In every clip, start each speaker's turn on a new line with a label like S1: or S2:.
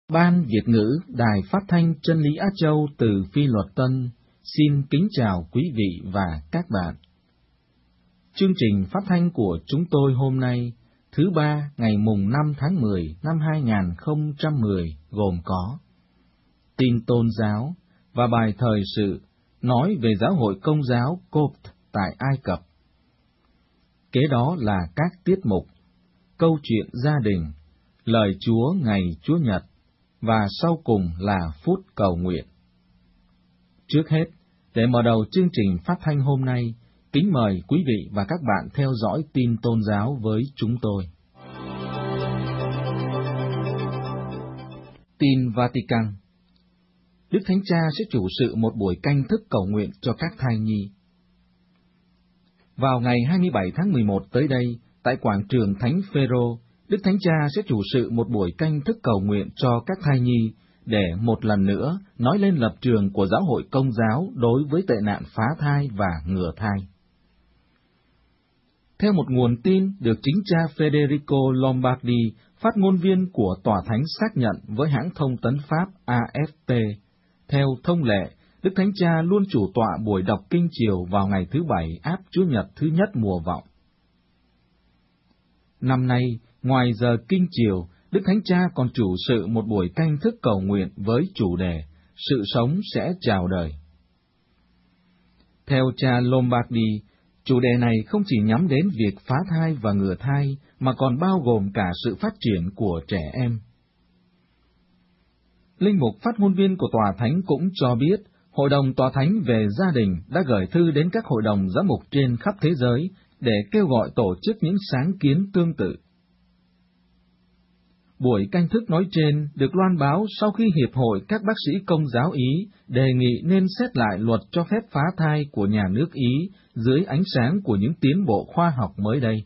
S1: Ban Việt ngữ Đài Phát thanh Chân lý Á Châu từ Phi Luật Tân xin kính chào quý vị và các bạn. Chương trình phát thanh của chúng tôi hôm nay, thứ Ba, ngày mùng 5 tháng 10 năm 2010 gồm có tin tôn giáo và bài thời sự nói về giáo hội Công giáo Copt tại Ai Cập. Kế đó là các tiết mục, câu chuyện gia đình, lời Chúa ngày Chúa Nhật, và sau cùng là phút cầu nguyện. Trước hết, để mở đầu chương trình phát thanh hôm nay, kính mời quý vị và các bạn theo dõi tin tôn giáo với chúng tôi. Tin Vatican. Đức Thánh Cha sẽ chủ sự một buổi canh thức cầu nguyện cho các thai nhi. Vào ngày 27 tháng 11 tới đây, tại quảng trường Thánh Phêrô, Đức Thánh Cha sẽ chủ sự một buổi canh thức cầu nguyện cho các thai nhi, để một lần nữa nói lên lập trường của giáo hội Công giáo đối với tệ nạn phá thai và ngừa thai. Theo một nguồn tin được chính cha Federico Lombardi, phát ngôn viên của Tòa Thánh xác nhận với hãng thông tấn Pháp AFP, theo thông lệ, Đức Thánh Cha luôn chủ tọa buổi đọc kinh chiều vào ngày thứ Bảy áp Chúa Nhật thứ nhất mùa vọng. Năm nay, ngoài giờ kinh chiều, Đức Thánh Cha còn chủ sự một buổi canh thức cầu nguyện với chủ đề Sự sống sẽ chào đời. Theo cha Lombardi, chủ đề này không chỉ nhắm đến việc phá thai và ngừa thai, mà còn bao gồm cả sự phát triển của trẻ em. Linh mục phát ngôn viên của Tòa Thánh cũng cho biết, Hội đồng Tòa Thánh về gia đình đã gửi thư đến các hội đồng giám mục trên khắp thế giới để kêu gọi tổ chức những sáng kiến tương tự. Buổi canh thức nói trên được loan báo sau khi Hiệp hội các bác sĩ Công giáo Ý đề nghị nên xét lại luật cho phép phá thai của nhà nước Ý dưới ánh sáng của những tiến bộ khoa học mới đây.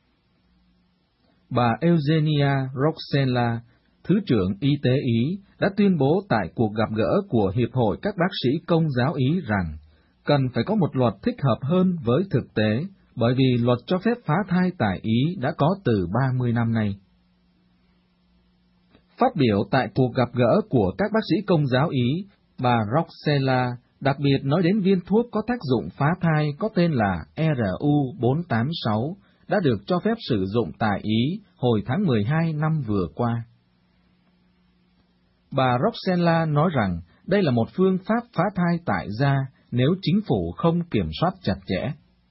S1: Bà Eugenia Roxella, Thứ trưởng Y tế Ý, đã tuyên bố tại cuộc gặp gỡ của Hiệp hội các bác sĩ Công giáo Ý rằng cần phải có một luật thích hợp hơn với thực tế, bởi vì luật cho phép phá thai tại Ý đã có từ 30 năm nay. Phát biểu tại cuộc gặp gỡ của các bác sĩ Công giáo Ý, bà Roxella đặc biệt nói đến viên thuốc có tác dụng phá thai có tên là RU486 đã được cho phép sử dụng tại Ý hồi tháng 12 năm vừa qua. Bà Roxella nói rằng đây là một phương pháp phá thai tại gia nếu chính phủ không kiểm soát chặt chẽ.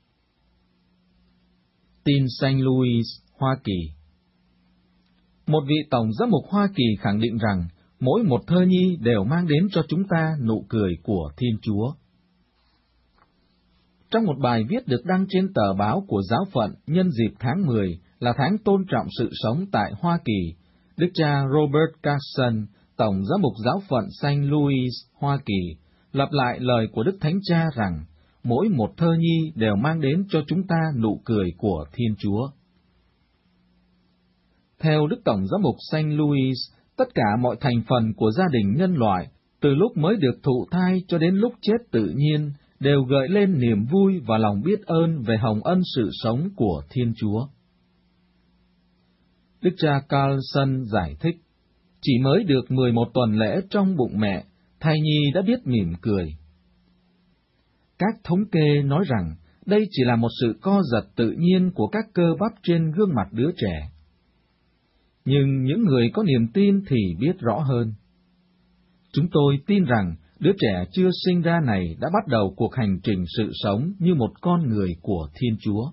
S1: Tin St. Louis, Hoa Kỳ. Một vị tổng giám mục Hoa Kỳ khẳng định rằng mỗi một thơ nhi đều mang đến cho chúng ta nụ cười của Thiên Chúa. Trong một bài viết được đăng trên tờ báo của giáo phận nhân dịp tháng 10 là tháng tôn trọng sự sống tại Hoa Kỳ, Đức cha Robert Carson, tổng giám mục giáo phận St. Louis, Hoa Kỳ, lặp lại lời của Đức Thánh Cha rằng mỗi một thơ nhi đều mang đến cho chúng ta nụ cười của Thiên Chúa. Theo Đức Tổng giám mục St. Louis, tất cả mọi thành phần của gia đình nhân loại, từ lúc mới được thụ thai cho đến lúc chết tự nhiên, đều gợi lên niềm vui và lòng biết ơn về hồng ân sự sống của Thiên Chúa. Đức cha Carlson giải thích, chỉ mới được 11 tuần lễ trong bụng mẹ, thai nhi đã biết mỉm cười. Các thống kê nói rằng đây chỉ là một sự co giật tự nhiên của các cơ bắp trên gương mặt đứa trẻ. Nhưng những người có niềm tin thì biết rõ hơn. Chúng tôi tin rằng đứa trẻ chưa sinh ra này đã bắt đầu cuộc hành trình sự sống như một con người của Thiên Chúa.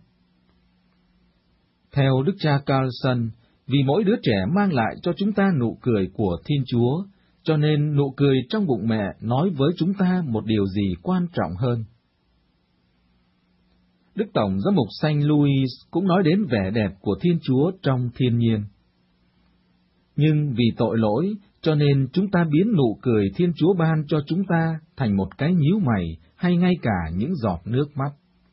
S1: Theo Đức cha Carlson, vì mỗi đứa trẻ mang lại cho chúng ta nụ cười của Thiên Chúa, cho nên nụ cười trong bụng mẹ nói với chúng ta một điều gì quan trọng hơn. Đức Tổng giám mục St. Louis cũng nói đến vẻ đẹp của Thiên Chúa trong thiên nhiên. Nhưng vì tội lỗi, cho nên chúng ta biến nụ cười Thiên Chúa ban cho chúng ta thành một cái nhíu mày hay ngay cả những giọt nước mắt.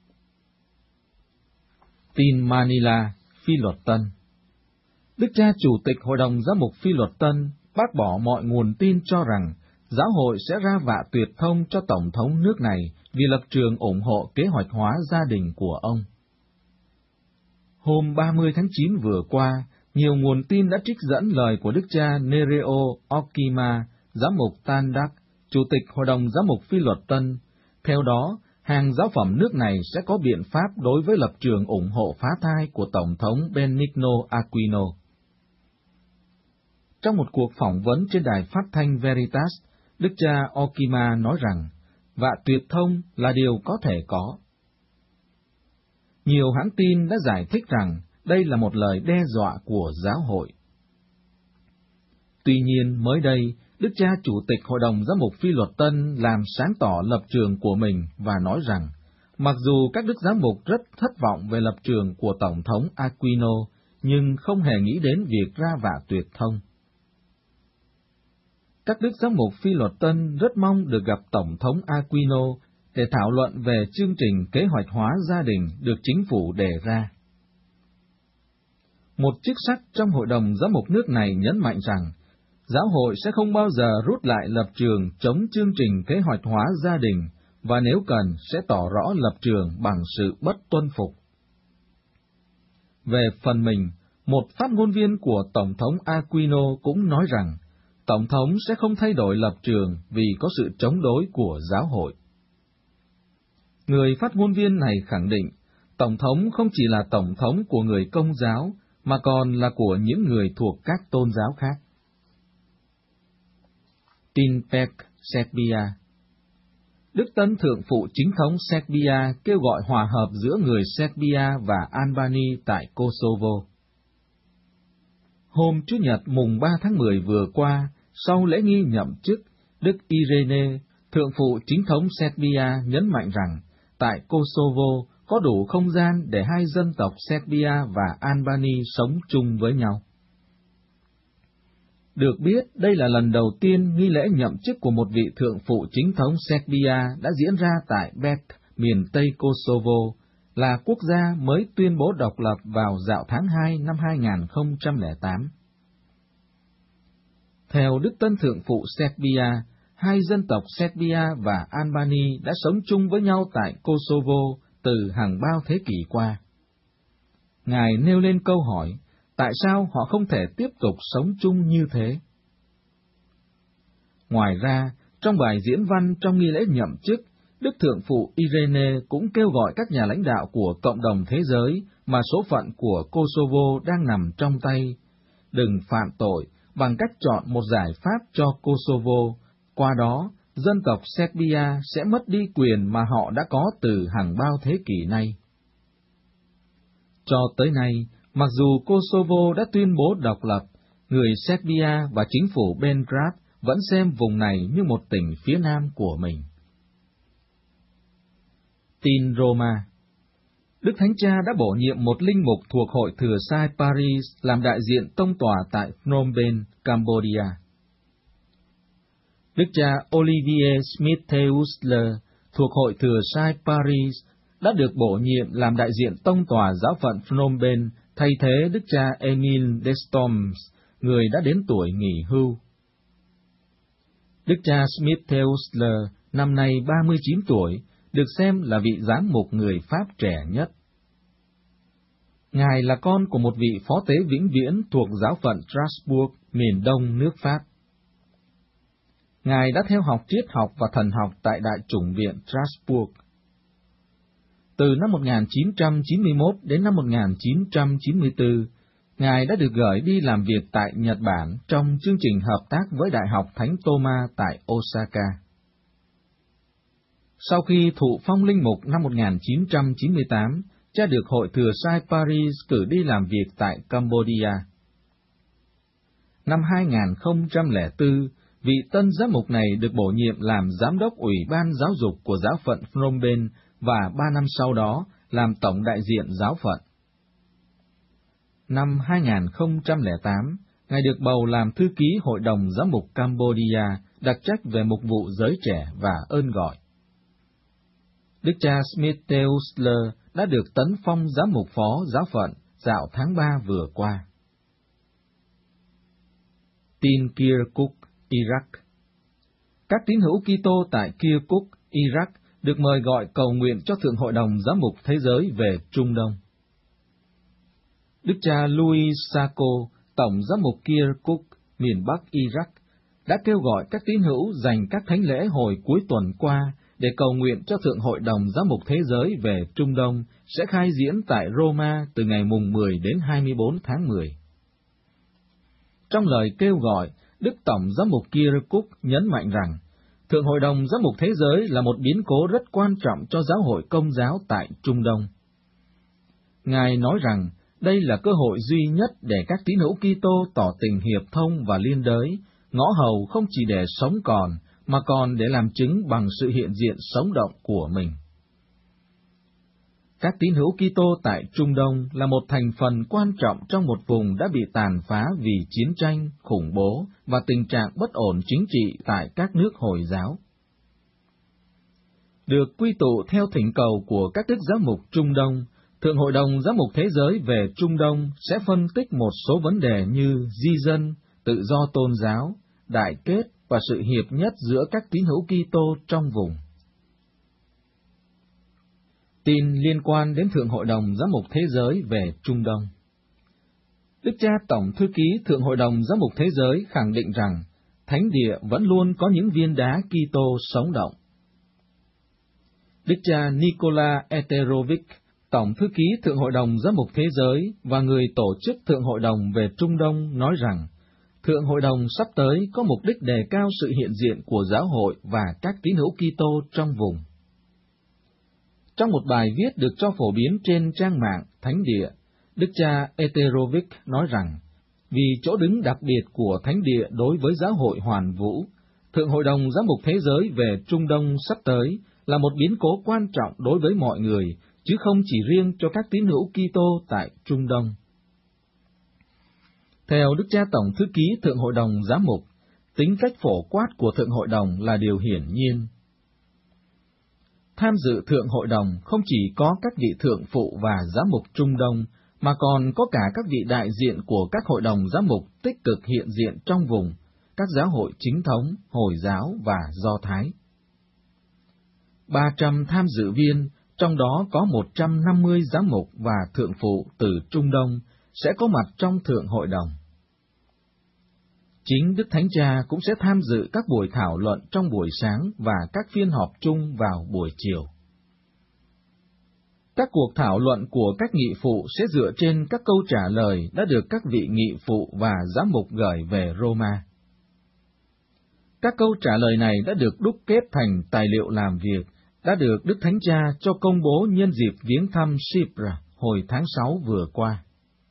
S1: Tin Manila, Phi Luật Tân. Đức cha Chủ tịch Hội đồng Giám mục Phi Luật Tân bác bỏ mọi nguồn tin cho rằng giáo hội sẽ ra vạ tuyệt thông cho Tổng thống nước này vì lập trường ủng hộ kế hoạch hóa gia đình của ông. Hôm 30 tháng 9 vừa qua, Nhiều nguồn tin đã trích dẫn lời của đức cha Nereo Okima, giám mục Tandak, chủ tịch Hội đồng Giám mục Phi Luật Tân. Theo đó, hàng giáo phẩm nước này sẽ có biện pháp đối với lập trường ủng hộ phá thai của Tổng thống Benigno Aquino. Trong một cuộc phỏng vấn trên đài phát thanh Veritas, đức cha Okima nói rằng, vạ tuyệt thông là điều có thể có. Nhiều hãng tin đã giải thích rằng đây là một lời đe dọa của giáo hội. Tuy nhiên, mới đây, đức cha chủ tịch Hội đồng Giám mục Phi Luật Tân làm sáng tỏ lập trường của mình và nói rằng, mặc dù các đức giám mục rất thất vọng về lập trường của Tổng thống Aquino, nhưng không hề nghĩ đến việc ra vạ tuyệt thông. Các đức giám mục Phi Luật Tân rất mong được gặp Tổng thống Aquino để thảo luận về chương trình kế hoạch hóa gia đình được chính phủ đề ra. Một chức sắc trong Hội đồng Giám mục nước này nhấn mạnh rằng, giáo hội sẽ không bao giờ rút lại lập trường chống chương trình kế hoạch hóa gia đình, và nếu cần sẽ tỏ rõ lập trường bằng sự bất tuân phục. Về phần mình, một phát ngôn viên của Tổng thống Aquino cũng nói rằng, Tổng thống sẽ không thay đổi lập trường vì có sự chống đối của giáo hội. Người phát ngôn viên này khẳng định, Tổng thống không chỉ là Tổng thống của người Công giáo, mà còn là của những người thuộc các tôn giáo khác. Tin Pek, Serbia. Đức Tân Thượng phụ Chính thống Serbia kêu gọi hòa hợp giữa người Serbia và Albania tại Kosovo. Hôm Chủ nhật mùng 3 tháng 10 vừa qua, sau lễ nghi nhậm chức, Đức Irene, Thượng phụ Chính thống Serbia nhấn mạnh rằng, tại Kosovo có đủ không gian để hai dân tộc Serbia và Albania sống chung với nhau. Được biết, đây là lần đầu tiên nghi lễ nhậm chức của một vị thượng phụ chính thống Serbia đã diễn ra tại Bek, miền Tây Kosovo, là quốc gia mới tuyên bố độc lập vào dạo tháng 2 năm 2008. Theo Đức Tân Thượng phụ Serbia, hai dân tộc Serbia và Albania đã sống chung với nhau tại Kosovo từ hàng bao thế kỷ qua. Ngài nêu lên câu hỏi, tại sao họ không thể tiếp tục sống chung như thế? Ngoài ra, trong bài diễn văn trong nghi lễ nhậm chức, Đức Thượng phụ Irene cũng kêu gọi các nhà lãnh đạo của cộng đồng thế giới mà số phận của Kosovo đang nằm trong tay, đừng phạm tội bằng cách chọn một giải pháp cho Kosovo, qua đó dân tộc Serbia sẽ mất đi quyền mà họ đã có từ hàng bao thế kỷ nay. Cho tới nay, mặc dù Kosovo đã tuyên bố độc lập, người Serbia và chính phủ Belgrade vẫn xem vùng này như một tỉnh phía nam của mình. Tin Roma. Đức Thánh Cha đã bổ nhiệm một linh mục thuộc Hội Thừa Sai Paris làm đại diện tông tòa tại Phnom Penh, Cambodia. Đức cha Olivier Smith-Teusler thuộc Hội Thừa Sai Paris đã được bổ nhiệm làm đại diện tông tòa giáo phận Phnom Penh thay thế Đức cha Emile Destoms, người đã đến tuổi nghỉ hưu. Đức cha Smith-Teusler năm nay 39 tuổi, được xem là vị giám mục người Pháp trẻ nhất. Ngài là con của một vị phó tế vĩnh viễn thuộc giáo phận Strasbourg, miền đông nước Pháp. Ngài đã theo học triết học và thần học tại Đại chủng viện Strasbourg. Từ năm 1991 đến năm 1994, Ngài đã được gửi đi làm việc tại Nhật Bản trong chương trình hợp tác với Đại học Thánh Thomas tại Osaka. Sau khi thụ phong linh mục năm 1998, cha được Hội Thừa Sai Paris cử đi làm việc tại Cambodia. Năm 2004, vị tân giám mục này được bổ nhiệm làm giám đốc Ủy ban giáo dục của giáo phận Phnom Penh và 3 năm sau đó làm tổng đại diện giáo phận. Năm 2008, Ngài được bầu làm thư ký Hội đồng Giám mục Cambodia, đặc trách về mục vụ giới trẻ và ơn gọi. Đức cha Smith-Teusler đã được tấn phong giám mục phó giáo phận dạo tháng 3 vừa qua. Tin Kirkuk, Iraq. Các tín hữu Kitô tại Kirkuk, Iraq được mời gọi cầu nguyện cho Thượng Hội đồng Giám mục Thế giới về Trung Đông. Đức cha Louis Sacco, tổng giám mục Kirkuk, miền Bắc Iraq, đã kêu gọi các tín hữu dành các thánh lễ hồi cuối tuần qua để cầu nguyện cho Thượng Hội đồng Giám mục Thế giới về Trung Đông sẽ khai diễn tại Roma từ ngày mùng 10 đến 24 tháng 10. Trong lời kêu gọi, Đức Tổng Giám mục Kirkuk nhấn mạnh rằng Thượng Hội đồng Giám mục Thế giới là một biến cố rất quan trọng cho giáo hội Công giáo tại Trung Đông. Ngài nói rằng đây là cơ hội duy nhất để các tín hữu Kitô tỏ tình hiệp thông và liên đới, ngõ hầu không chỉ để sống còn, mà còn để làm chứng bằng sự hiện diện sống động của mình. Các tín hữu Kitô tại Trung Đông là một thành phần quan trọng trong một vùng đã bị tàn phá vì chiến tranh, khủng bố và tình trạng bất ổn chính trị tại các nước Hồi giáo. Được quy tụ theo thỉnh cầu của các đức giám mục Trung Đông, Thượng Hội đồng Giám mục Thế giới về Trung Đông sẽ phân tích một số vấn đề như di dân, tự do tôn giáo, đại kết và sự hiệp nhất giữa các tín hữu Kitô trong vùng. Tin liên quan đến Thượng Hội đồng Giám mục Thế giới về Trung Đông. Đức cha Tổng Thư ký Thượng Hội đồng Giám mục Thế giới khẳng định rằng Thánh địa vẫn luôn có những viên đá Kitô sống động. Đức cha Nikola Eterovic, Tổng Thư ký Thượng Hội đồng Giám mục Thế giới và người tổ chức Thượng Hội đồng về Trung Đông nói rằng Thượng Hội đồng sắp tới có mục đích đề cao sự hiện diện của giáo hội và các tín hữu Kitô trong vùng. Trong một bài viết được cho phổ biến trên trang mạng Thánh địa, Đức cha Eterovic nói rằng, vì chỗ đứng đặc biệt của Thánh địa đối với giáo hội hoàn vũ, Thượng Hội đồng Giám mục Thế giới về Trung Đông sắp tới là một biến cố quan trọng đối với mọi người, chứ không chỉ riêng cho các tín hữu Kitô tại Trung Đông. Theo Đức cha Tổng Thư ký Thượng Hội đồng Giám mục, tính cách phổ quát của Thượng Hội đồng là điều hiển nhiên. Tham dự Thượng Hội đồng không chỉ có các vị thượng phụ và giám mục Trung Đông, mà còn có cả các vị đại diện của các hội đồng giám mục tích cực hiện diện trong vùng, các giáo hội chính thống, Hồi giáo và Do Thái. 300 tham dự viên, trong đó có 150 giám mục và thượng phụ từ Trung Đông, sẽ có mặt trong Thượng Hội đồng. Chính Đức Thánh Cha cũng sẽ tham dự các buổi thảo luận trong buổi sáng và các phiên họp chung vào buổi chiều. Các cuộc thảo luận của các nghị phụ sẽ dựa trên các câu trả lời đã được các vị nghị phụ và giám mục gửi về Roma. Các câu trả lời này đã được đúc kết thành tài liệu làm việc, đã được Đức Thánh Cha cho công bố nhân dịp viếng thăm Chypre hồi tháng 6 vừa qua.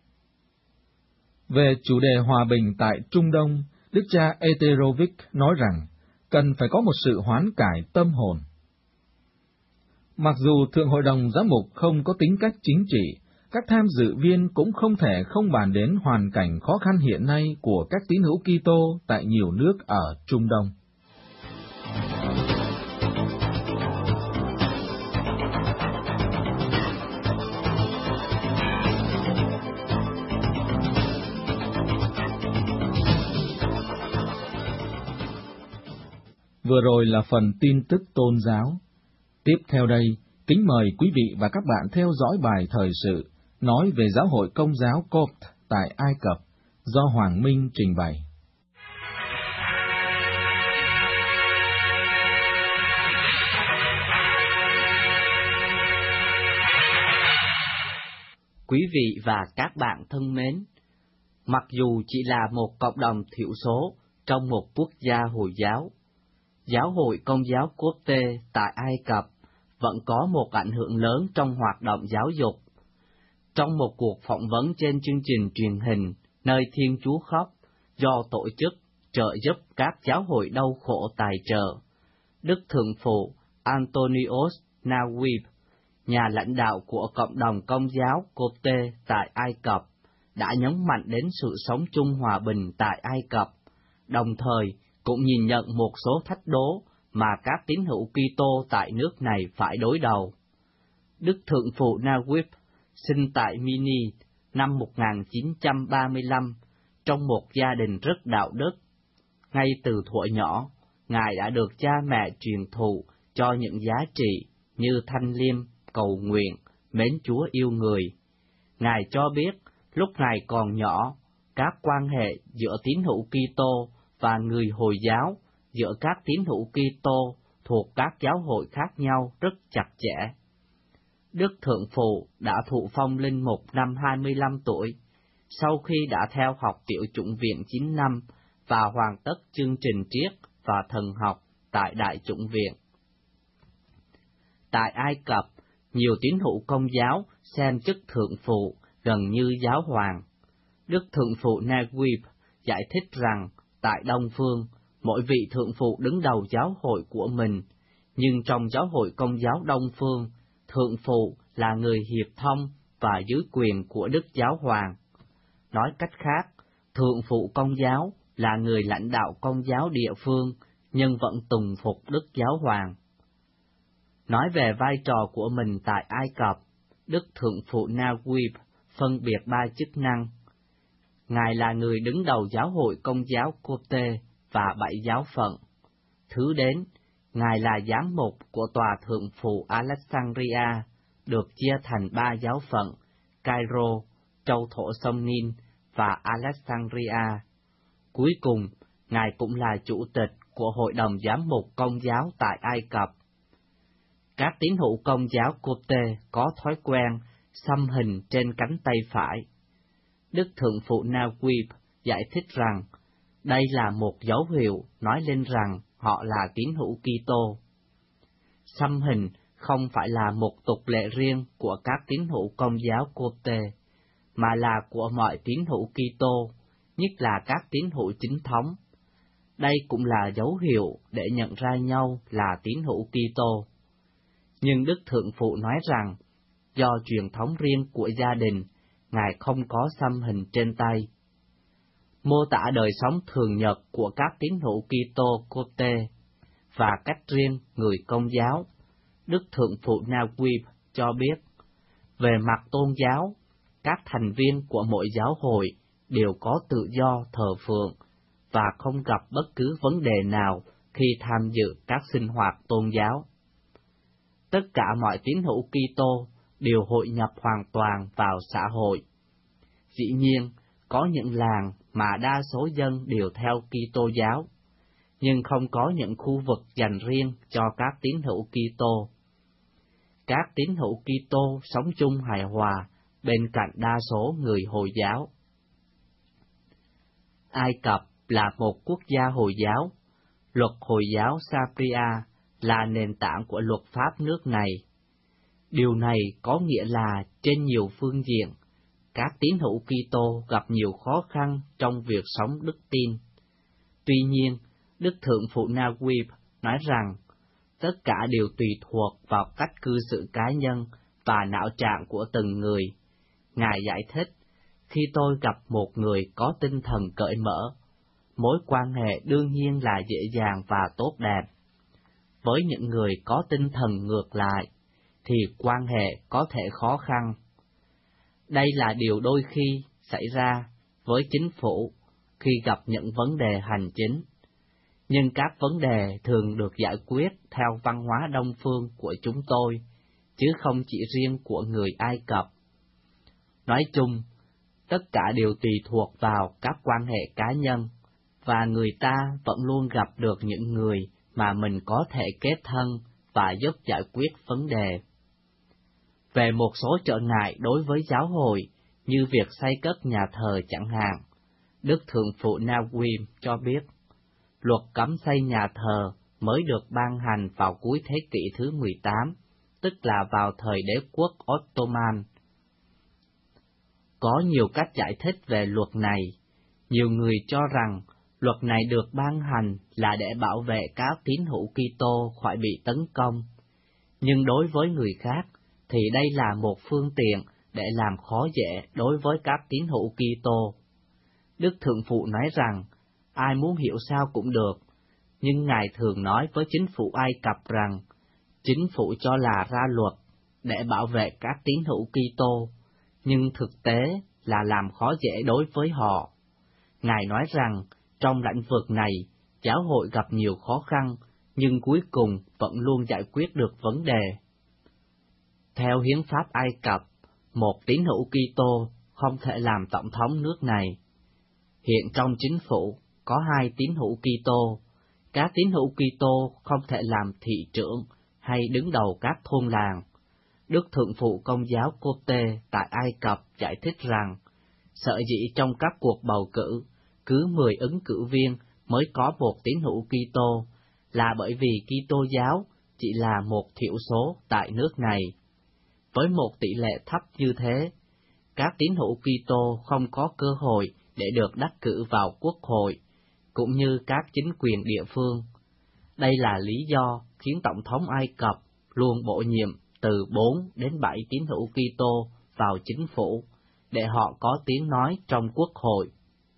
S1: Về chủ đề hòa bình tại Trung Đông, Đức cha Eterovic nói rằng cần phải có một sự hoán cải tâm hồn. Mặc dù Thượng Hội đồng Giám mục không có tính cách chính trị, các tham dự viên cũng không thể không bàn đến hoàn cảnh khó khăn hiện nay của các tín hữu Kitô tại nhiều nước ở Trung Đông. Vừa rồi là phần tin tức tôn giáo. Tiếp theo đây, kính mời quý vị và các bạn theo dõi bài thời sự nói về giáo hội Công giáo Copt tại Ai Cập do Hoàng Minh trình bày.
S2: Quý vị và các bạn thân mến, mặc dù chỉ là một cộng đồng thiểu số trong một quốc gia Hồi giáo, Giáo hội Công giáo Copte tại Ai Cập vẫn có một ảnh hưởng lớn trong hoạt động giáo dục. Trong một cuộc phỏng vấn trên chương trình truyền hình Nơi Thiên Chúa Khóc do tổ chức trợ giúp các giáo hội đau khổ tài trợ, Đức Thượng phụ Antonios Nawib, nhà lãnh đạo của cộng đồng Công giáo Copte tại Ai Cập, đã nhấn mạnh đến sự sống chung hòa bình tại Ai Cập, đồng thời cũng nhìn nhận một số thách đố mà các tín hữu Kitô tại nước này phải đối đầu. Đức Thượng phụ Nawib sinh tại Mini năm 1935 trong một gia đình rất đạo đức. Ngay từ thuở nhỏ, Ngài đã được cha mẹ truyền thụ cho những giá trị như thanh liêm, cầu nguyện, mến Chúa yêu người. Ngài cho biết lúc này còn nhỏ, các quan hệ giữa tín hữu Kitô và người Hồi giáo, giữa các tín hữu Kitô thuộc các giáo hội khác nhau rất chặt chẽ. Đức Thượng Phụ đã thụ phong linh mục năm 25 tuổi, sau khi đã theo học tiểu chủng viện 9 năm và hoàn tất chương trình triết và thần học tại Đại chủng viện. Tại Ai Cập, nhiều tín hữu Công giáo xem chức Thượng Phụ gần như giáo hoàng. Đức Thượng Phụ Naguib giải thích rằng tại Đông Phương, mỗi vị Thượng Phụ đứng đầu giáo hội của mình, nhưng trong giáo hội Công giáo Đông Phương, Thượng Phụ là người hiệp thông và dưới quyền của Đức Giáo Hoàng. Nói cách khác, Thượng Phụ Công giáo là người lãnh đạo Công giáo địa phương, nhưng vẫn tùng phục Đức Giáo Hoàng. Nói về vai trò của mình tại Ai Cập, Đức Thượng Phụ Naguib phân biệt 3 chức năng. Ngài là người đứng đầu giáo hội Công giáo Copte và 7 giáo phận. Thứ đến, Ngài là giám mục của tòa Thượng Phụ Alexandria, được chia thành 3 giáo phận, Cairo, châu thổ sông Nin và Alexandria. Cuối cùng, Ngài cũng là chủ tịch của Hội đồng Giám mục Công giáo tại Ai Cập. Các tín hữu Công giáo Copte có thói quen xăm hình trên cánh tay phải. Đức Thượng Phụ Naguib giải thích rằng đây là một dấu hiệu nói lên rằng họ là tín hữu Kitô. Xăm hình không phải là một tục lệ riêng của các tín hữu Công giáo Copte, mà là của mọi tín hữu Kitô, nhất là các tín hữu chính thống. Đây cũng là dấu hiệu để nhận ra nhau là tín hữu Kitô. Nhưng Đức Thượng Phụ nói rằng, do truyền thống riêng của gia đình, Ngài không có xăm hình trên tay. Mô tả đời sống thường nhật của các tín hữu Kitô Copte và cách riêng người Công giáo, Đức Thượng Phụ Naguib cho biết, về mặt tôn giáo, các thành viên của mỗi giáo hội đều có tự do thờ phượng và không gặp bất cứ vấn đề nào khi tham dự các sinh hoạt tôn giáo. Tất cả mọi tín hữu Kitô đều hội nhập hoàn toàn vào xã hội. Dĩ nhiên, có những làng mà đa số dân đều theo Kitô giáo, nhưng không có những khu vực dành riêng cho các tín hữu Kitô. Các tín hữu Kitô sống chung hài hòa bên cạnh đa số người Hồi giáo. Ai Cập là một quốc gia Hồi giáo. Luật Hồi giáo Sharia là nền tảng của luật pháp nước này. Điều này có nghĩa là trên nhiều phương diện, các tín hữu Kitô gặp nhiều khó khăn trong việc sống đức tin. Tuy nhiên, Đức Thượng Phụ Naguib nói rằng, tất cả đều tùy thuộc vào cách cư xử cá nhân và não trạng của từng người. Ngài giải thích, khi tôi gặp một người có tinh thần cởi mở, mối quan hệ đương nhiên là dễ dàng và tốt đẹp. Với những người có tinh thần ngược lại, thì quan hệ có thể khó khăn. Đây là điều đôi khi xảy ra với chính phủ khi gặp những vấn đề hành chính. Nhưng các vấn đề thường được giải quyết theo văn hóa Đông phương của chúng tôi, chứ không chỉ riêng của người Ai Cập. Nói chung, tất cả đều tùy thuộc vào các quan hệ cá nhân, và người ta vẫn luôn gặp được những người mà mình có thể kết thân và giúp giải quyết vấn đề. Về một số trở ngại đối với giáo hội, như việc xây cất nhà thờ chẳng hạn, Đức Thượng Phụ Naguib cho biết, luật cấm xây nhà thờ mới được ban hành vào cuối thế kỷ thứ 18, tức là vào thời đế quốc Ottoman. Có nhiều cách giải thích về luật này. Nhiều người cho rằng luật này được ban hành là để bảo vệ các tín hữu Kitô khỏi bị tấn công. Nhưng đối với người khác, thì đây là một phương tiện để làm khó dễ đối với các tín hữu Kitô. Đức Thượng Phụ nói rằng, ai muốn hiểu sao cũng được, nhưng Ngài thường nói với chính phủ Ai Cập rằng, chính phủ cho là ra luật để bảo vệ các tín hữu Kitô, nhưng thực tế là làm khó dễ đối với họ. Ngài nói rằng, trong lĩnh vực này, giáo hội gặp nhiều khó khăn, nhưng cuối cùng vẫn luôn giải quyết được vấn đề. Theo hiến pháp Ai Cập, một tín hữu Kitô không thể làm tổng thống nước này. Hiện trong chính phủ có 2 tín hữu Kitô. Các tín hữu Kitô không thể làm thị trưởng hay đứng đầu các thôn làng. Đức Thượng phụ Công giáo Copte tại Ai Cập giải thích rằng, sở dĩ trong các cuộc bầu cử, cứ 10 ứng cử viên mới có một tín hữu Kitô, là bởi vì Kitô giáo chỉ là một thiểu số tại nước này. Với một tỷ lệ thấp như thế, các tín hữu Kitô không có cơ hội để được đắc cử vào quốc hội, cũng như các chính quyền địa phương. Đây là lý do khiến Tổng thống Ai Cập luôn bổ nhiệm từ 4 đến 7 tín hữu Kitô vào chính phủ, để họ có tiếng nói trong quốc hội.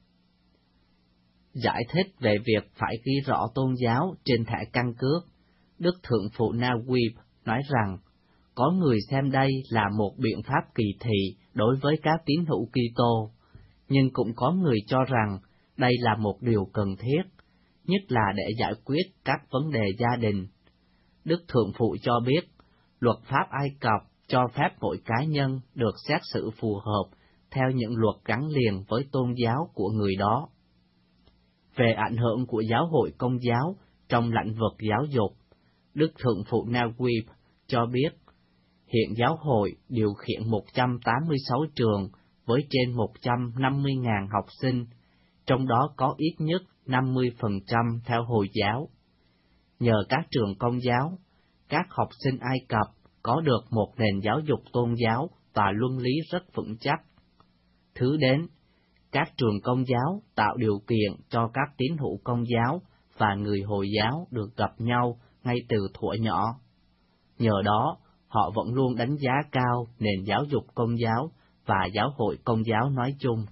S2: Giải thích về việc phải ghi rõ tôn giáo trên thẻ căn cước, Đức Thượng phụ Nawib nói rằng, có người xem đây là một biện pháp kỳ thị đối với các tín hữu Kitô, nhưng cũng có người cho rằng đây là một điều cần thiết, nhất là để giải quyết các vấn đề gia đình. Đức Thượng phụ cho biết, luật pháp Ai Cập cho phép mỗi cá nhân được xét xử phù hợp theo những luật gắn liền với tôn giáo của người đó. Về ảnh hưởng của giáo hội Công giáo trong lĩnh vực giáo dục, Đức Thượng phụ Nawib cho biết, hiện giáo hội điều khiển 186 trường với trên 150.000 học sinh, trong đó có ít nhất 50% theo Hồi giáo. Nhờ các trường Công giáo, các học sinh Ai Cập có được một nền giáo dục tôn giáo và luân lý rất vững chắc. Thứ đến, các trường Công giáo tạo điều kiện cho các tín hữu Công giáo và người Hồi giáo được gặp nhau ngay từ thuở nhỏ. Nhờ đó, họ vẫn luôn đánh giá cao nền giáo dục Công giáo và giáo hội Công giáo nói chung.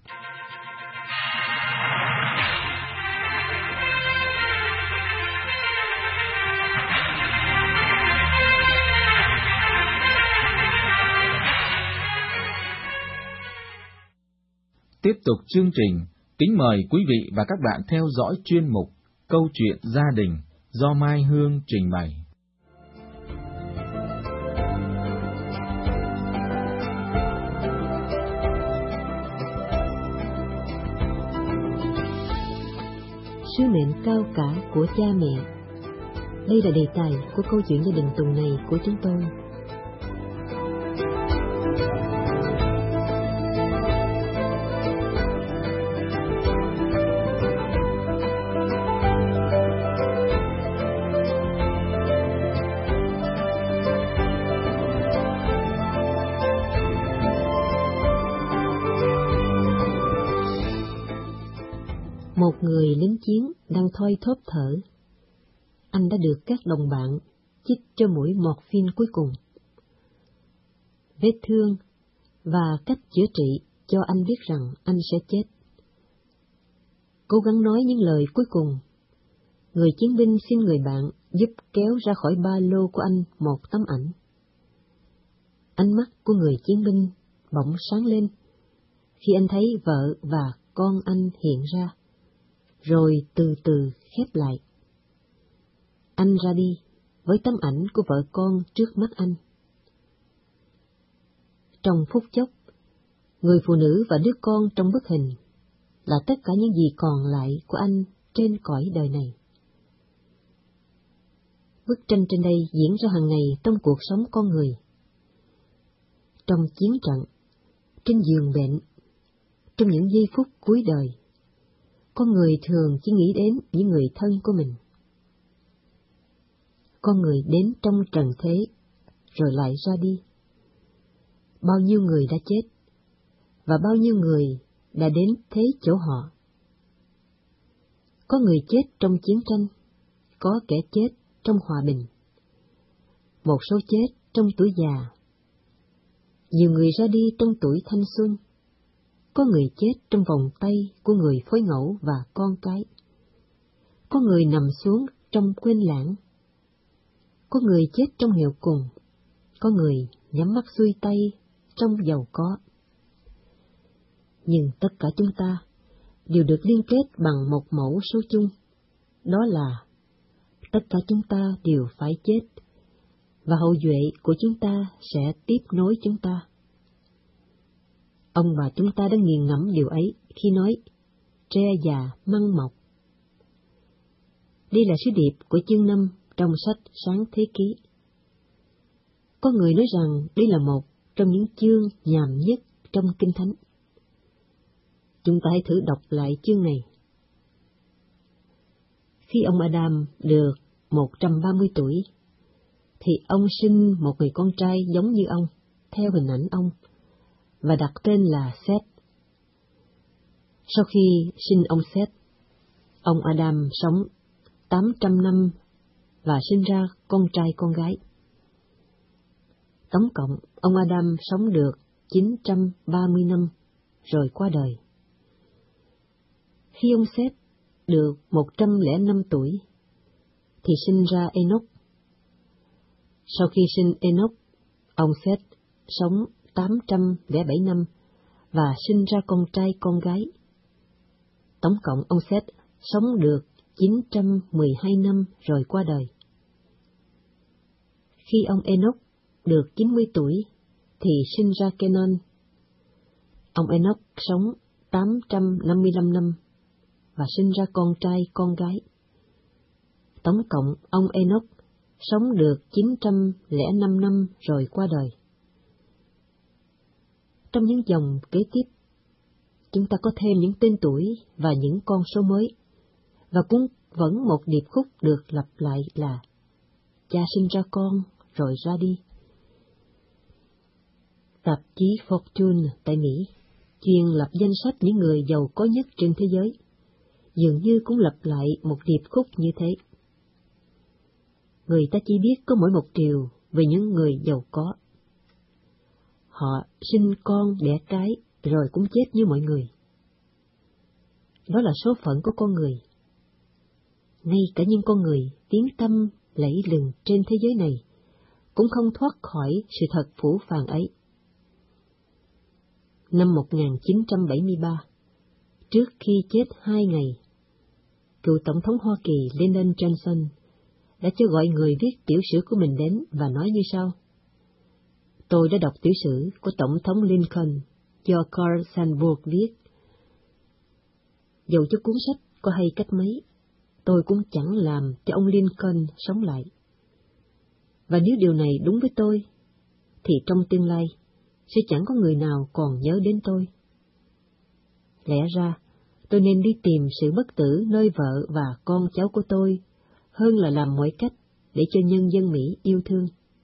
S1: Tiếp tục chương trình, kính mời quý vị và các bạn theo dõi chuyên mục Câu chuyện gia đình do Mai Hương trình bày.
S3: Sứ mệnh cao cả của cha mẹ. Đây là đề tài của câu chuyện gia đình tuần này của chúng tôi. Một người lính chiến đang thoi thóp thở. Anh đã được các đồng bạn chích cho mũi morphine cuối cùng. Vết thương và cách chữa trị cho anh biết rằng anh sẽ chết. Cố gắng nói những lời cuối cùng. Người chiến binh xin người bạn giúp kéo ra khỏi ba lô của anh một tấm ảnh. Ánh mắt của người chiến binh bỗng sáng lên khi anh thấy vợ và con anh hiện ra, rồi từ từ khép lại. Anh ra đi với tấm ảnh của vợ con trước mắt anh. Trong phút chốc, người phụ nữ và đứa con trong bức hình là tất cả những gì còn lại của anh trên cõi đời này. Bức tranh trên đây diễn ra hàng ngày trong cuộc sống con người. Trong chiến trận, trên giường bệnh, trong những giây phút cuối đời, con người thường chỉ nghĩ đến những người thân của mình. Con người đến trong trần thế, rồi lại ra đi. Bao nhiêu người đã chết, và bao nhiêu người đã đến thế chỗ họ. Có người chết trong chiến tranh, có kẻ chết trong hòa bình. Một số chết trong tuổi già. Nhiều người ra đi trong tuổi thanh xuân. Có người chết trong vòng tay của người phối ngẫu và con cái. Có người nằm xuống trong quên lãng. Có người chết trong nghèo cùng. Có người nhắm mắt xuôi tay trong giàu có. Nhưng tất cả chúng ta đều được liên kết bằng một mẫu số chung. Đó là tất cả chúng ta đều phải chết, và hậu duệ của chúng ta sẽ tiếp nối chúng ta. Ông bà chúng ta đã nghiền ngẫm điều ấy khi nói tre già măng mọc. Đây là sứ điệp của chương 5 trong sách Sáng Thế Ký. Có người nói rằng đây là một trong những chương nhàm nhất trong Kinh Thánh. Chúng ta hãy thử đọc lại chương này. Khi ông Adam được 130 tuổi, thì ông sinh một người con trai giống như ông, theo hình ảnh ông, và đặt tên là Seth. Sau khi sinh ông Seth, ông Adam sống 800 năm và sinh ra con trai con gái. Tổng cộng, ông Adam sống được 930 năm rồi qua đời. Khi ông Seth được 105 tuổi, thì sinh ra Enoch. Sau khi sinh Enoch, ông Seth sống 807 năm và sinh ra con trai con gái. Tổng cộng ông Seth sống được 912 năm rồi qua đời. Khi ông Enoch được 90 tuổi, thì sinh ra Kenan. Ông Enoch sống 855 năm và sinh ra con trai con gái. Tổng cộng ông Enoch sống được 905 năm rồi qua đời. Trong những dòng kế tiếp, chúng ta có thêm những tên tuổi và những con số mới, và cũng vẫn một điệp khúc được lặp lại là cha sinh ra con rồi ra đi. Tạp chí Fortune tại Mỹ chuyên lập danh sách những người giàu có nhất trên thế giới, dường như cũng lặp lại một điệp khúc như thế. Người ta chỉ biết có mỗi một điều về những người giàu có. Họ sinh con đẻ cái rồi cũng chết như mọi người. Đó là số phận của con người. Ngay cả những con người tiếng tăm lẫy lừng trên thế giới này cũng không thoát khỏi sự thật phũ phàng ấy. Năm 1973, trước khi chết 2 ngày, cựu Tổng thống Hoa Kỳ Lyndon Johnson đã cho gọi người viết tiểu sử của mình đến và nói như sau: Tôi đã đọc tiểu sử của Tổng thống Lincoln do Carl Sandburg viết. Dầu cho cuốn sách có hay cách mấy, tôi cũng chẳng làm cho ông Lincoln sống lại. Và nếu điều này đúng với tôi, thì trong tương lai sẽ chẳng có người nào còn nhớ đến tôi. Lẽ ra, tôi nên đi tìm sự bất tử nơi vợ và con cháu của tôi, hơn là làm mọi cách để cho nhân dân Mỹ yêu thương.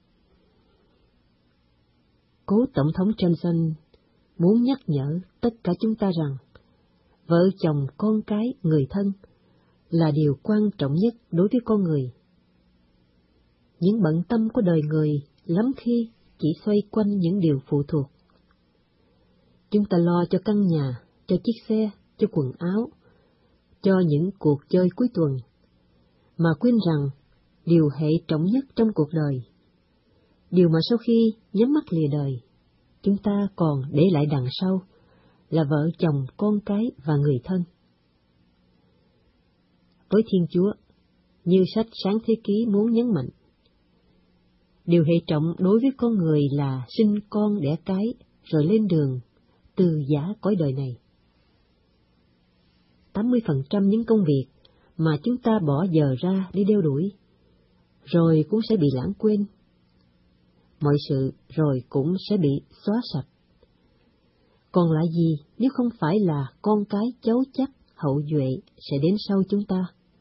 S3: Cố Tổng thống Johnson muốn nhắc nhở tất cả chúng ta rằng vợ chồng, con cái, người thân là điều quan trọng nhất đối với con người. Những bận tâm của đời người lắm khi chỉ xoay quanh những điều phụ thuộc. Chúng ta lo cho căn nhà, cho chiếc xe, cho quần áo, cho những cuộc chơi cuối tuần, mà quên rằng điều hệ trọng nhất trong cuộc đời, điều mà sau khi nhắm mắt lìa đời, chúng ta còn để lại đằng sau, là vợ chồng, con cái và người thân. Với Thiên Chúa, như sách Sáng Thế Ký muốn nhấn mạnh, điều hệ trọng đối với con người là sinh con đẻ cái rồi lên đường, từ giã cõi đời này. 80% những công việc mà chúng ta bỏ giờ ra để đeo đuổi, rồi cũng sẽ bị lãng quên. Mọi sự rồi cũng sẽ bị xóa sạch. Còn lại gì nếu không phải là con cái cháu chắc hậu duệ sẽ đến sau chúng ta?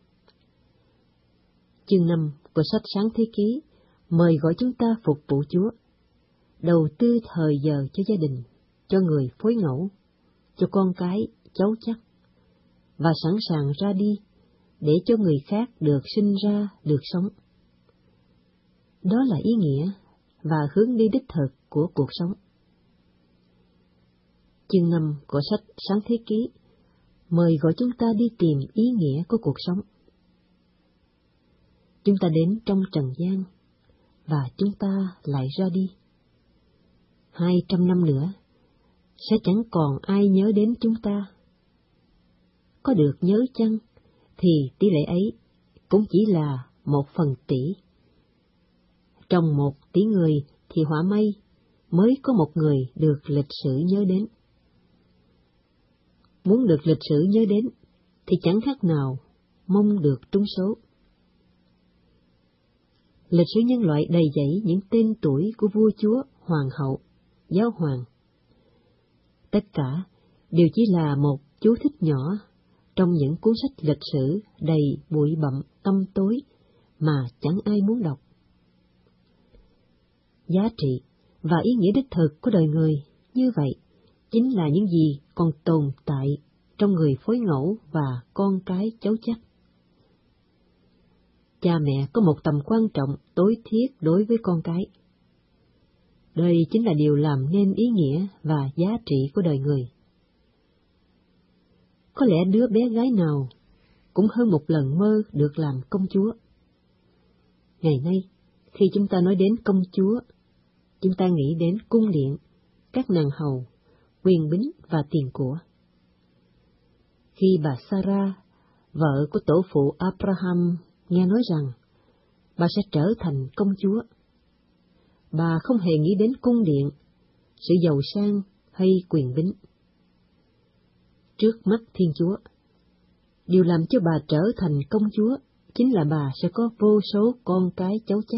S3: Chương 5 của sách Sáng Thế Ký mời gọi chúng ta phục vụ Chúa, đầu tư thời giờ cho gia đình, cho người phối ngẫu, cho con cái cháu chắc, và sẵn sàng ra đi để cho người khác được sinh ra, được sống. Đó là ý nghĩa và hướng đi đích thực của cuộc sống. Chương 5 của sách Sáng Thế Ký mời gọi chúng ta đi tìm ý nghĩa của cuộc sống. Chúng ta đến trong trần gian, và chúng ta lại ra đi. 200 năm nữa, sẽ chẳng còn ai nhớ đến chúng ta. Có được nhớ chăng, thì tỷ lệ ấy cũng chỉ là 1/1000. Trong 1 tỷ người thì hỏa may mới có 1 người được lịch sử nhớ đến. muốn được lịch sử nhớ đến, thì chẳng khác nào mong được trúng số. Lịch sử nhân loại đầy dẫy những tên tuổi của vua chúa, hoàng hậu, giáo hoàng. Tất cả đều chỉ là một chú thích nhỏ trong những cuốn sách lịch sử đầy bụi bặm tăm tối mà chẳng ai muốn đọc. Giá trị và ý nghĩa đích thực của đời người như vậy chính là những gì còn tồn tại trong người phối ngẫu và con cái cháu chắt. Cha mẹ có một tầm quan trọng tối thiết đối với con cái. Đây chính là điều làm nên ý nghĩa và giá trị của đời người. Có lẽ đứa bé gái nào cũng hơn một lần mơ được làm công chúa. Ngày nay, khi chúng ta nói đến công chúa, chúng ta nghĩ đến cung điện, các nàng hầu, quyền bính và tiền của. Khi bà Sarah, vợ của tổ phụ Abraham, nghe nói rằng bà sẽ trở thành công chúa, bà không hề nghĩ đến cung điện, sự giàu sang hay quyền bính. Trước mắt Thiên Chúa, điều làm cho bà trở thành công chúa chính là bà sẽ có vô số con cái cháu chắt.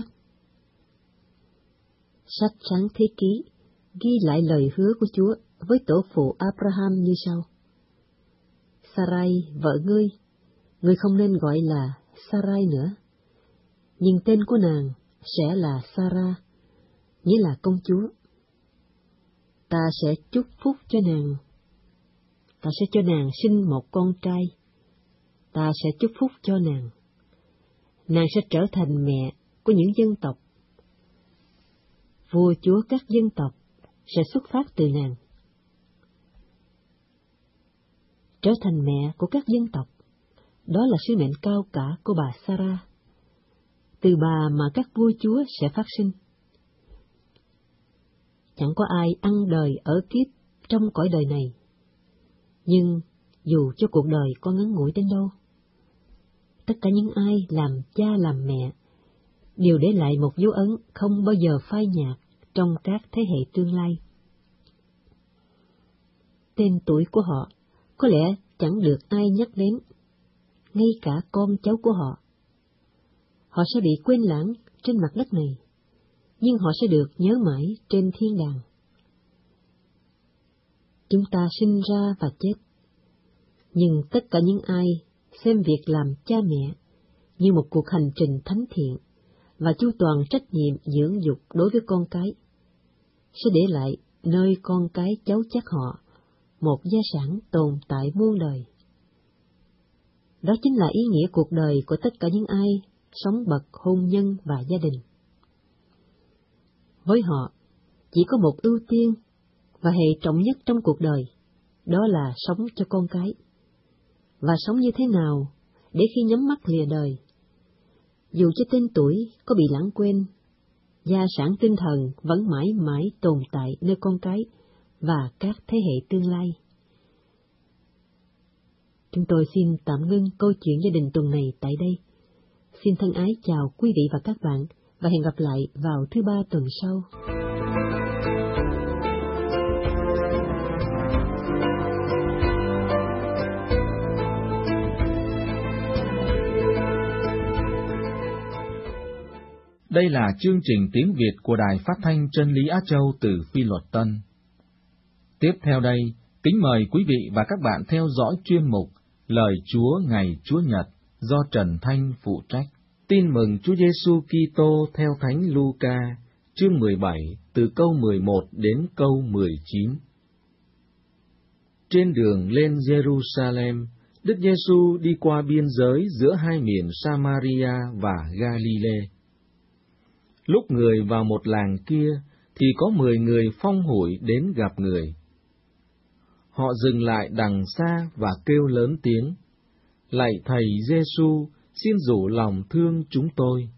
S3: Sách Sáng Thế Ký ghi lại lời hứa của Chúa với tổ phụ Abraham như sau: Sarai, vợ ngươi không nên gọi là Sarai nữa, nhưng tên của nàng sẽ là Sarah, nghĩa là công chúa. Ta sẽ chúc phúc cho nàng. Ta sẽ cho nàng sinh một con trai. Ta sẽ chúc phúc cho nàng. Nàng sẽ trở thành mẹ của những dân tộc. Vua chúa các dân tộc sẽ xuất phát từ nàng. Trở thành mẹ của các dân tộc, đó là sứ mệnh cao cả của bà Sarah. Từ bà mà các vua chúa sẽ phát sinh. Chẳng có ai ăn đời ở kiếp trong cõi đời này. Nhưng dù cho cuộc đời có ngắn ngủi đến đâu, tất cả những ai làm cha làm mẹ đều để lại một dấu ấn không bao giờ phai nhạt trong các thế hệ tương lai. Tên tuổi của họ có lẽ chẳng được ai nhắc đến, ngay cả con cháu của họ. Họ sẽ bị quên lãng trên mặt đất này, nhưng họ sẽ được nhớ mãi trên thiên đàng. Chúng ta sinh ra và chết, nhưng tất cả những ai xem việc làm cha mẹ như một cuộc hành trình thánh thiện và chu toàn trách nhiệm dưỡng dục đối với con cái, sẽ để lại nơi con cái cháu chắt họ một gia sản tồn tại muôn đời. Đó chính là ý nghĩa cuộc đời của tất cả những ai sống bậc hôn nhân và gia đình. Với họ, chỉ có một ưu tiên và hệ trọng nhất trong cuộc đời, đó là sống cho con cái. Và sống như thế nào để khi nhắm mắt lìa đời, dù cho tên tuổi có bị lãng quên, gia sản tinh thần vẫn mãi mãi tồn tại nơi con cái và các thế hệ tương lai. Chúng tôi xin tạm ngưng câu chuyện gia đình tuần này tại đây. Xin thân ái chào quý vị và các bạn, và hẹn gặp lại vào thứ Ba tuần sau.
S1: Đây là chương trình tiếng Việt của Đài Phát thanh Chân lý Á Châu từ Phi Luật Tân. Tiếp theo đây, kính mời quý vị và các bạn theo dõi chuyên mục Lời Chúa ngày Chúa Nhật do Trần Thanh phụ trách. Tin mừng Chúa Giêsu Kitô theo Thánh Luca, chương 17, từ câu 11 đến câu 19. Trên đường lên Jerusalem, Đức Giêsu đi qua biên giới giữa hai miền Samaria và Galilee. Lúc người vào một làng kia, thì có 10 người phong hủi đến gặp người. Họ dừng lại đằng xa và kêu lớn tiếng: Lạy Thầy Giêsu, xin rủ lòng thương chúng tôi.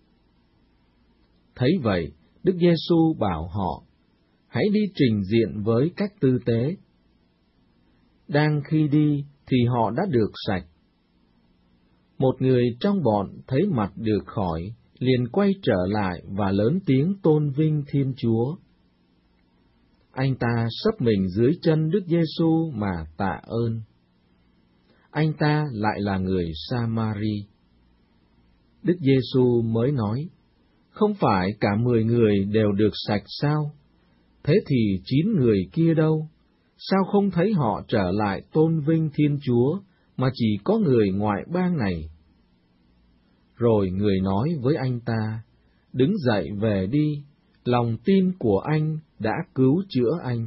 S1: Thấy vậy, Đức Giêsu bảo họ: Hãy đi trình diện với cách tư tế. Đang khi đi thì họ đã được sạch. Một người trong bọn thấy mặt được khỏi, liền quay trở lại và lớn tiếng tôn vinh Thiên Chúa. Anh ta sấp mình dưới chân Đức Giêsu mà tạ ơn. Anh ta lại là người Sa-ma-ri. Đức Giêsu mới nói, không phải cả 10 người đều được sạch sao? Thế thì 9 người kia đâu? Sao không thấy họ trở lại tôn vinh Thiên Chúa, mà chỉ có người ngoại bang này? Rồi người nói với anh ta, đứng dậy về đi, lòng tin của anh đã cứu chữa anh.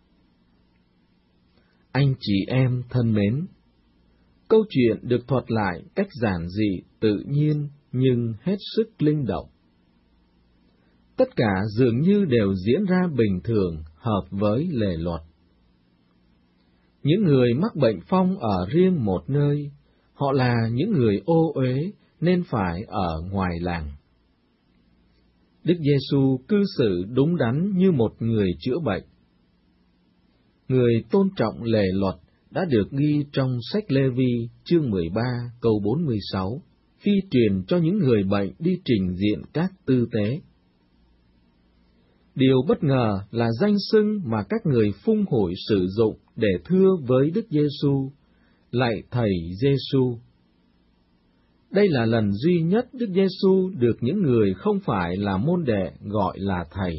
S1: Anh chị em thân mến, câu chuyện được thuật lại cách giản dị, tự nhiên, nhưng hết sức linh động. Tất cả dường như đều diễn ra bình thường, hợp với lề luật. Những người mắc bệnh phong ở riêng một nơi, họ là những người ô uế nên phải ở ngoài làng. Đức Giêsu cư xử đúng đắn như một người chữa bệnh. Người tôn trọng lề luật đã được ghi trong sách Lê-vi chương 13 câu 46 khi truyền cho những người bệnh đi trình diện các tư tế. Điều bất ngờ là danh xưng mà các người phung hủi sử dụng để thưa với Đức Giêsu, lạy Thầy Giêsu. Đây là lần duy nhất Đức Giêsu được những người không phải là môn đệ gọi là Thầy.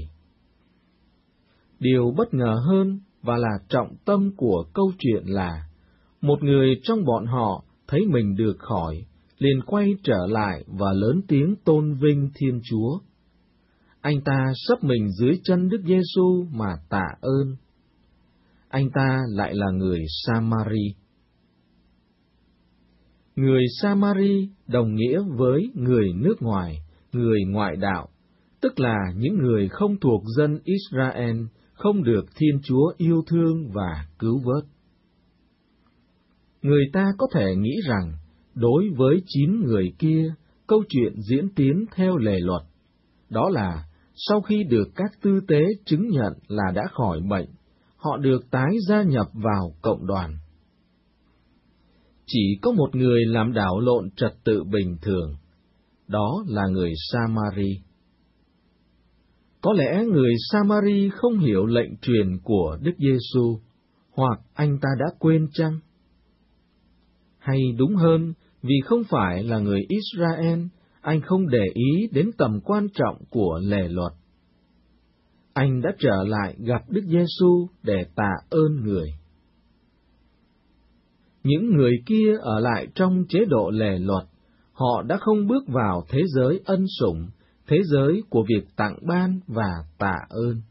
S1: Điều bất ngờ hơn và là trọng tâm của câu chuyện là, một người trong bọn họ thấy mình được khỏi, liền quay trở lại và lớn tiếng tôn vinh Thiên Chúa. Anh ta sấp mình dưới chân Đức Giêsu mà tạ ơn. Anh ta lại là người Sa-ma-ri. Người Sa-ma-ri đồng nghĩa với người nước ngoài, người ngoại đạo, tức là những người không thuộc dân Israel, không được Thiên Chúa yêu thương và cứu vớt. Người ta có thể nghĩ rằng, đối với 9 người kia, câu chuyện diễn tiến theo lề luật, đó là sau khi được các tư tế chứng nhận là đã khỏi bệnh, họ được tái gia nhập vào cộng đoàn. Chỉ có một người làm đảo lộn trật tự bình thường, đó là người Sa-ma-ri. Có lẽ người Sa-ma-ri không hiểu lệnh truyền của Đức Giêsu, hoặc anh ta đã quên chăng? Hay đúng hơn, vì không phải là người Israel, anh không để ý đến tầm quan trọng của lề luật. Anh đã trở lại gặp Đức Giêsu để tạ ơn người. Những người kia ở lại trong chế độ lề luật, họ đã không bước vào thế giới ân sủng, thế giới của việc tặng ban và tạ ơn.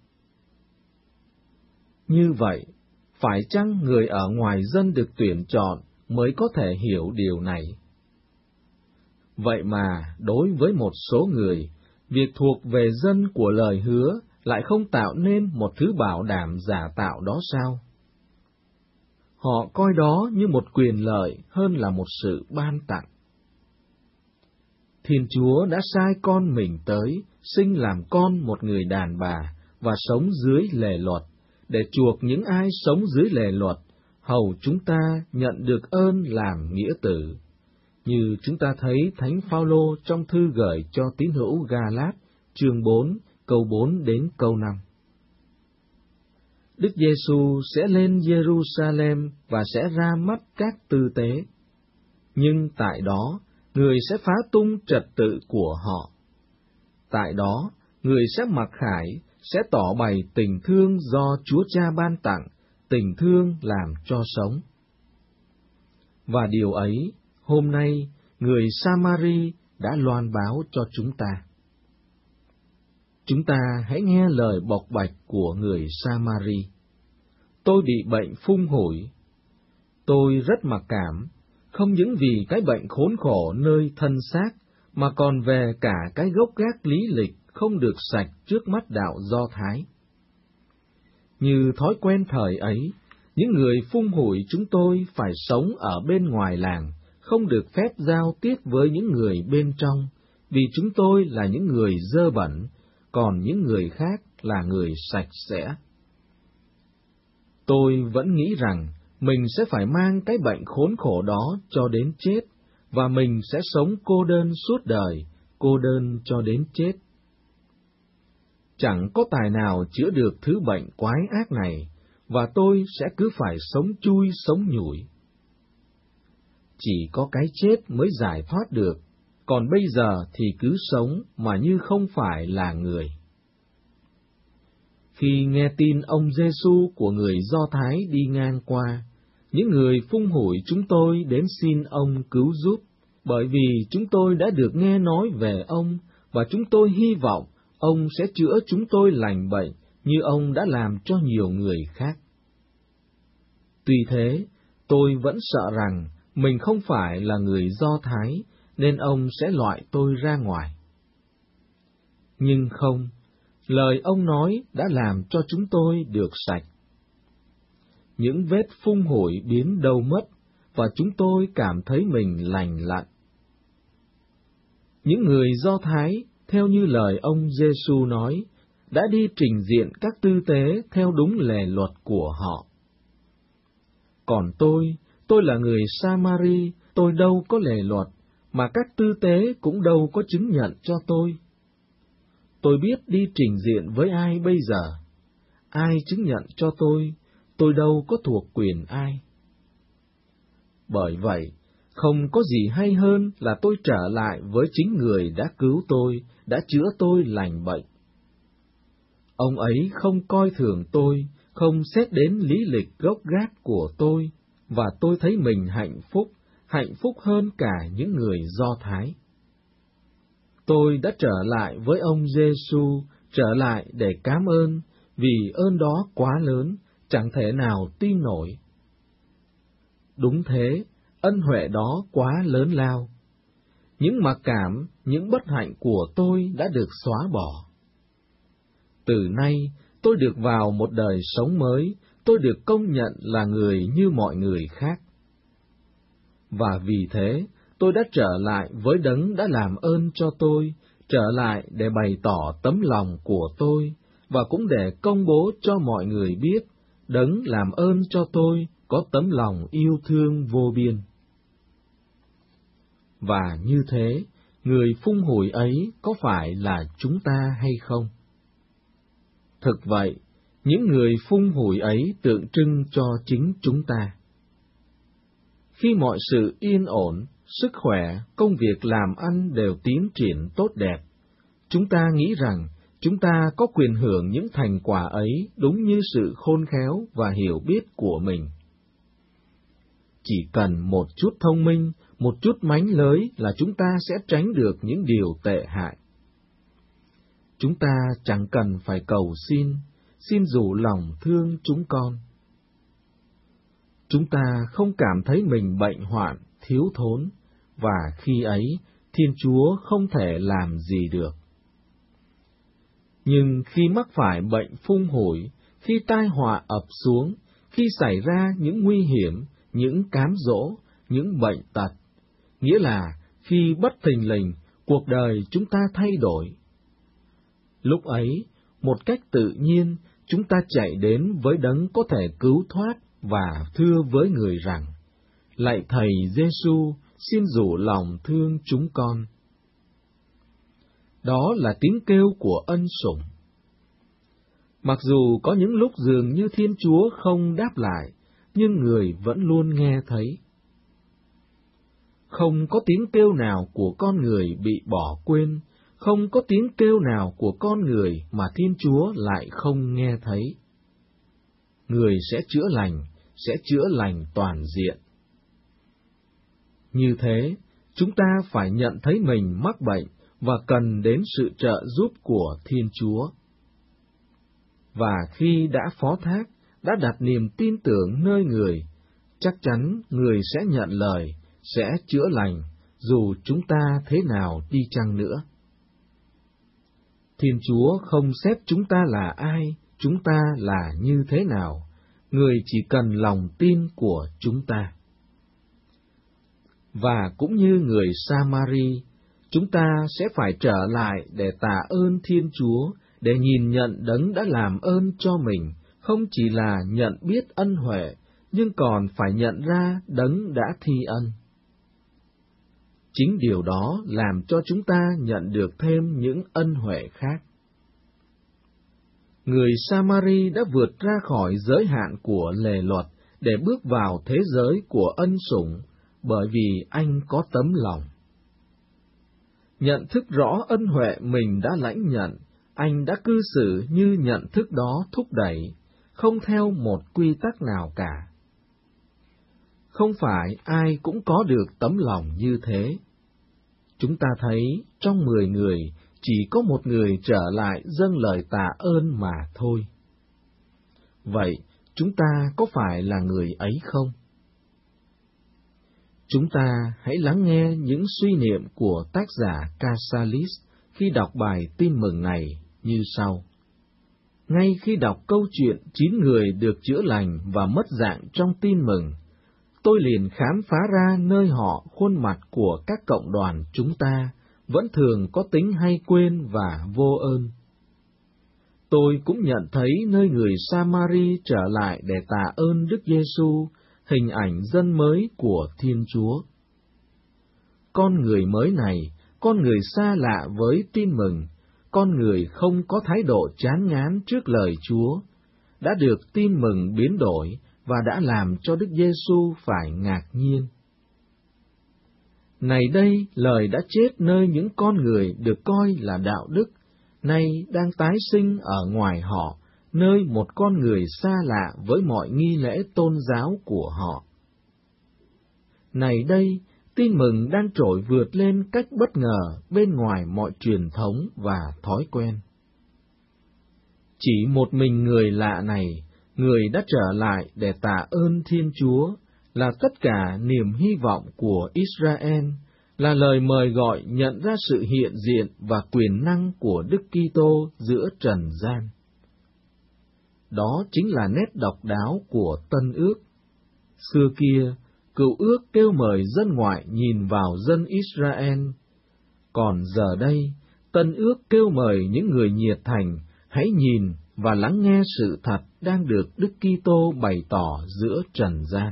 S1: Như vậy, phải chăng người ở ngoài dân được tuyển chọn mới có thể hiểu điều này? Vậy mà, đối với một số người, việc thuộc về dân của lời hứa lại không tạo nên một thứ bảo đảm giả tạo đó sao? Họ coi đó như một quyền lợi hơn là một sự ban tặng. Thiên Chúa đã sai con mình tới, sinh làm con một người đàn bà và sống dưới lề luật, để chuộc những ai sống dưới lề luật, hầu chúng ta nhận được ơn làm nghĩa tử. Như chúng ta thấy Thánh Phao-lô trong thư gửi cho tín hữu Ga-lát, chương 4, câu 4 đến câu 5. Đức Giêsu sẽ lên Giê-ru-sa-lem và sẽ ra mắt các tư tế. Nhưng tại đó, người sẽ phá tung trật tự của họ. Tại đó, người sẽ mặc khải, sẽ tỏ bày tình thương do Chúa Cha ban tặng, tình thương làm cho sống. Và điều ấy, hôm nay, người Sa-ma-ri đã loan báo cho chúng ta. Chúng ta hãy nghe lời bộc bạch của người Sa-ma-ri. Tôi bị bệnh phung hủi. Tôi rất mặc cảm, không những vì cái bệnh khốn khổ nơi thân xác, mà còn về cả cái gốc gác lý lịch không được sạch trước mắt đạo Do Thái. Như thói quen thời ấy, những người phung hủi chúng tôi phải sống ở bên ngoài làng, không được phép giao tiếp với những người bên trong, vì chúng tôi là những người dơ bẩn, còn những người khác là người sạch sẽ. Tôi vẫn nghĩ rằng mình sẽ phải mang cái bệnh khốn khổ đó cho đến chết, và mình sẽ sống cô đơn suốt đời, cô đơn cho đến chết. chẳng có tài nào chữa được thứ bệnh quái ác này, và tôi sẽ cứ phải sống chui sống nhủi. Chỉ có cái chết mới giải thoát được, còn bây giờ thì cứ sống mà như không phải là người. Khi nghe tin ông Giêsu của người Do Thái đi ngang qua, những người phung hủi chúng tôi đến xin ông cứu giúp, bởi vì chúng tôi đã được nghe nói về ông, và chúng tôi hy vọng ông sẽ chữa chúng tôi lành bệnh như ông đã làm cho nhiều người khác. Tuy thế, tôi vẫn sợ rằng mình không phải là người Do Thái, nên ông sẽ loại tôi ra ngoài. Nhưng không, lời ông nói đã làm cho chúng tôi được sạch. Những vết phung hủi biến đâu mất, và chúng tôi cảm thấy mình lành lặn. Những người Do Thái, theo như lời ông Giêsu nói, đã đi trình diện các tư tế theo đúng lề luật của họ. Còn tôi là người Sa-ma-ri, tôi đâu có lề luật, mà các tư tế cũng đâu có chứng nhận cho tôi. Tôi biết đi trình diện với ai bây giờ? Ai chứng nhận cho tôi đâu có thuộc quyền ai. Bởi vậy, không có gì hay hơn là tôi trở lại với chính người đã cứu tôi, đã chữa tôi lành bệnh. Ông ấy không coi thường tôi, không xét đến lý lịch gốc gác của tôi, và tôi thấy mình hạnh phúc hơn cả những người Do Thái. Tôi đã trở lại với ông Giêsu, trở lại để cám ơn, vì ơn đó quá lớn, chẳng thể nào tin nổi. Đúng thế, ân huệ đó quá lớn lao. Những mặc cảm, những bất hạnh của tôi đã được xóa bỏ. Từ nay, tôi được vào một đời sống mới, tôi được công nhận là người như mọi người khác. Và vì thế, tôi đã trở lại với Đấng đã làm ơn cho tôi, trở lại để bày tỏ tấm lòng của tôi, và cũng để công bố cho mọi người biết, Đấng làm ơn cho tôi có tấm lòng yêu thương vô biên. Và như thế, người phung hủi ấy có phải là chúng ta hay không? Thực vậy, những người phung hủi ấy tượng trưng cho chính chúng ta. Khi mọi sự yên ổn, sức khỏe, công việc làm ăn đều tiến triển tốt đẹp, chúng ta nghĩ rằng chúng ta có quyền hưởng những thành quả ấy đúng như sự khôn khéo và hiểu biết của mình. Chỉ cần một chút thông minh, một chút mánh lới là chúng ta sẽ tránh được những điều tệ hại. Chúng ta chẳng cần phải cầu xin rủ lòng thương chúng con. Chúng ta không cảm thấy mình bệnh hoạn, thiếu thốn, và khi ấy Thiên Chúa không thể làm gì được. Nhưng khi mắc phải bệnh phung hủi, khi tai họa ập xuống, khi xảy ra những nguy hiểm, những cám dỗ, những bệnh tật, nghĩa là khi bất thình lình cuộc đời chúng ta thay đổi. Lúc ấy, một cách tự nhiên, chúng ta chạy đến với Đấng có thể cứu thoát và thưa với người rằng: Lạy Thầy Giêsu, xin rủ lòng thương chúng con. Đó là tiếng kêu của ân sủng. Mặc dù có những lúc dường như Thiên Chúa không đáp lại, nhưng người vẫn luôn nghe thấy. Không có tiếng kêu nào của con người bị bỏ quên, không có tiếng kêu nào của con người mà Thiên Chúa lại không nghe thấy. Người sẽ chữa lành toàn diện. Như thế, chúng ta phải nhận thấy mình mắc bệnh và cần đến sự trợ giúp của Thiên Chúa. Và khi đã phó thác, đã đặt niềm tin tưởng nơi người, chắc chắn người sẽ nhận lời, sẽ chữa lành, dù chúng ta thế nào đi chăng nữa. Thiên Chúa không xét chúng ta là ai, chúng ta là như thế nào, người chỉ cần lòng tin của chúng ta. Và cũng như người Sa-ma-ri, chúng ta sẽ phải trở lại để tạ ơn Thiên Chúa, để nhìn nhận Đấng đã làm ơn cho mình, không chỉ là nhận biết ân huệ, nhưng còn phải nhận ra Đấng đã thi ân. Chính điều đó làm cho chúng ta nhận được thêm những ân huệ khác. người Samari đã vượt ra khỏi giới hạn của lề luật để bước vào thế giới của ân sủng, bởi vì anh có tấm lòng. Nhận thức rõ ân huệ mình đã lãnh nhận, anh đã cư xử như nhận thức đó thúc đẩy, không theo một quy tắc nào cả. Không phải ai cũng có được tấm lòng như thế. Chúng ta thấy trong 10 người, chỉ có một người trở lại dâng lời tạ ơn mà thôi. Vậy, chúng ta có phải là người ấy không? Chúng ta hãy lắng nghe những suy niệm của tác giả Casalis khi đọc bài tin mừng này như sau. Ngay khi đọc câu chuyện 9 người được chữa lành và mất dạng trong tin mừng, tôi liền khám phá ra nơi họ khuôn mặt của các cộng đoàn chúng ta vẫn thường có tính hay quên và vô ơn. Tôi cũng nhận thấy nơi người Samari trở lại để tạ ơn Đức Giêsu, hình ảnh dân mới của Thiên Chúa. Con người mới này, con người xa lạ với tin mừng, con người không có thái độ chán ngán trước lời Chúa, đã được tin mừng biến đổi và đã làm cho Đức Giêsu phải ngạc nhiên. Này đây, lời đã chết nơi những con người được coi là đạo đức, nay đang tái sinh ở ngoài họ, nơi một con người xa lạ với mọi nghi lễ tôn giáo của họ. Này đây, tin mừng đang trỗi vượt lên cách bất ngờ bên ngoài mọi truyền thống và thói quen. Chỉ một mình người lạ này, người đã trở lại để tạ ơn Thiên Chúa, là tất cả niềm hy vọng của Israel, là lời mời gọi nhận ra sự hiện diện và quyền năng của Đức Kitô giữa trần gian. Đó chính là nét độc đáo của Tân Ước. Xưa kia, Cựu Ước kêu mời dân ngoại nhìn vào dân Israel, còn giờ đây, Tân Ước kêu mời những người nhiệt thành hãy nhìn và lắng nghe sự thật đang được Đức Kitô bày tỏ giữa trần gian.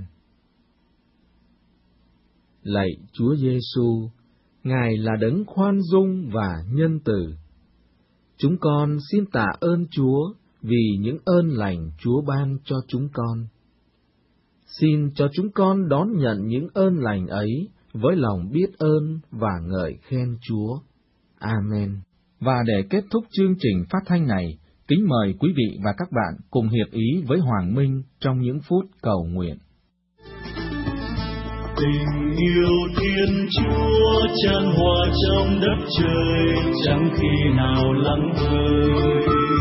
S1: Lạy Chúa Giêsu, Ngài là đấng khoan dung và nhân từ. Chúng con xin tạ ơn Chúa vì những ơn lành Chúa ban cho chúng con. Xin cho chúng con đón nhận những ơn lành ấy với lòng biết ơn và ngợi khen Chúa. Amen. Và để kết thúc chương trình phát thanh này, kính mời quý vị và các bạn cùng hiệp ý với Hoàng Minh trong những phút cầu nguyện.
S4: Tình yêu Thiên Chúa chan hòa trong đất trời, chẳng khi nào lắng vơi.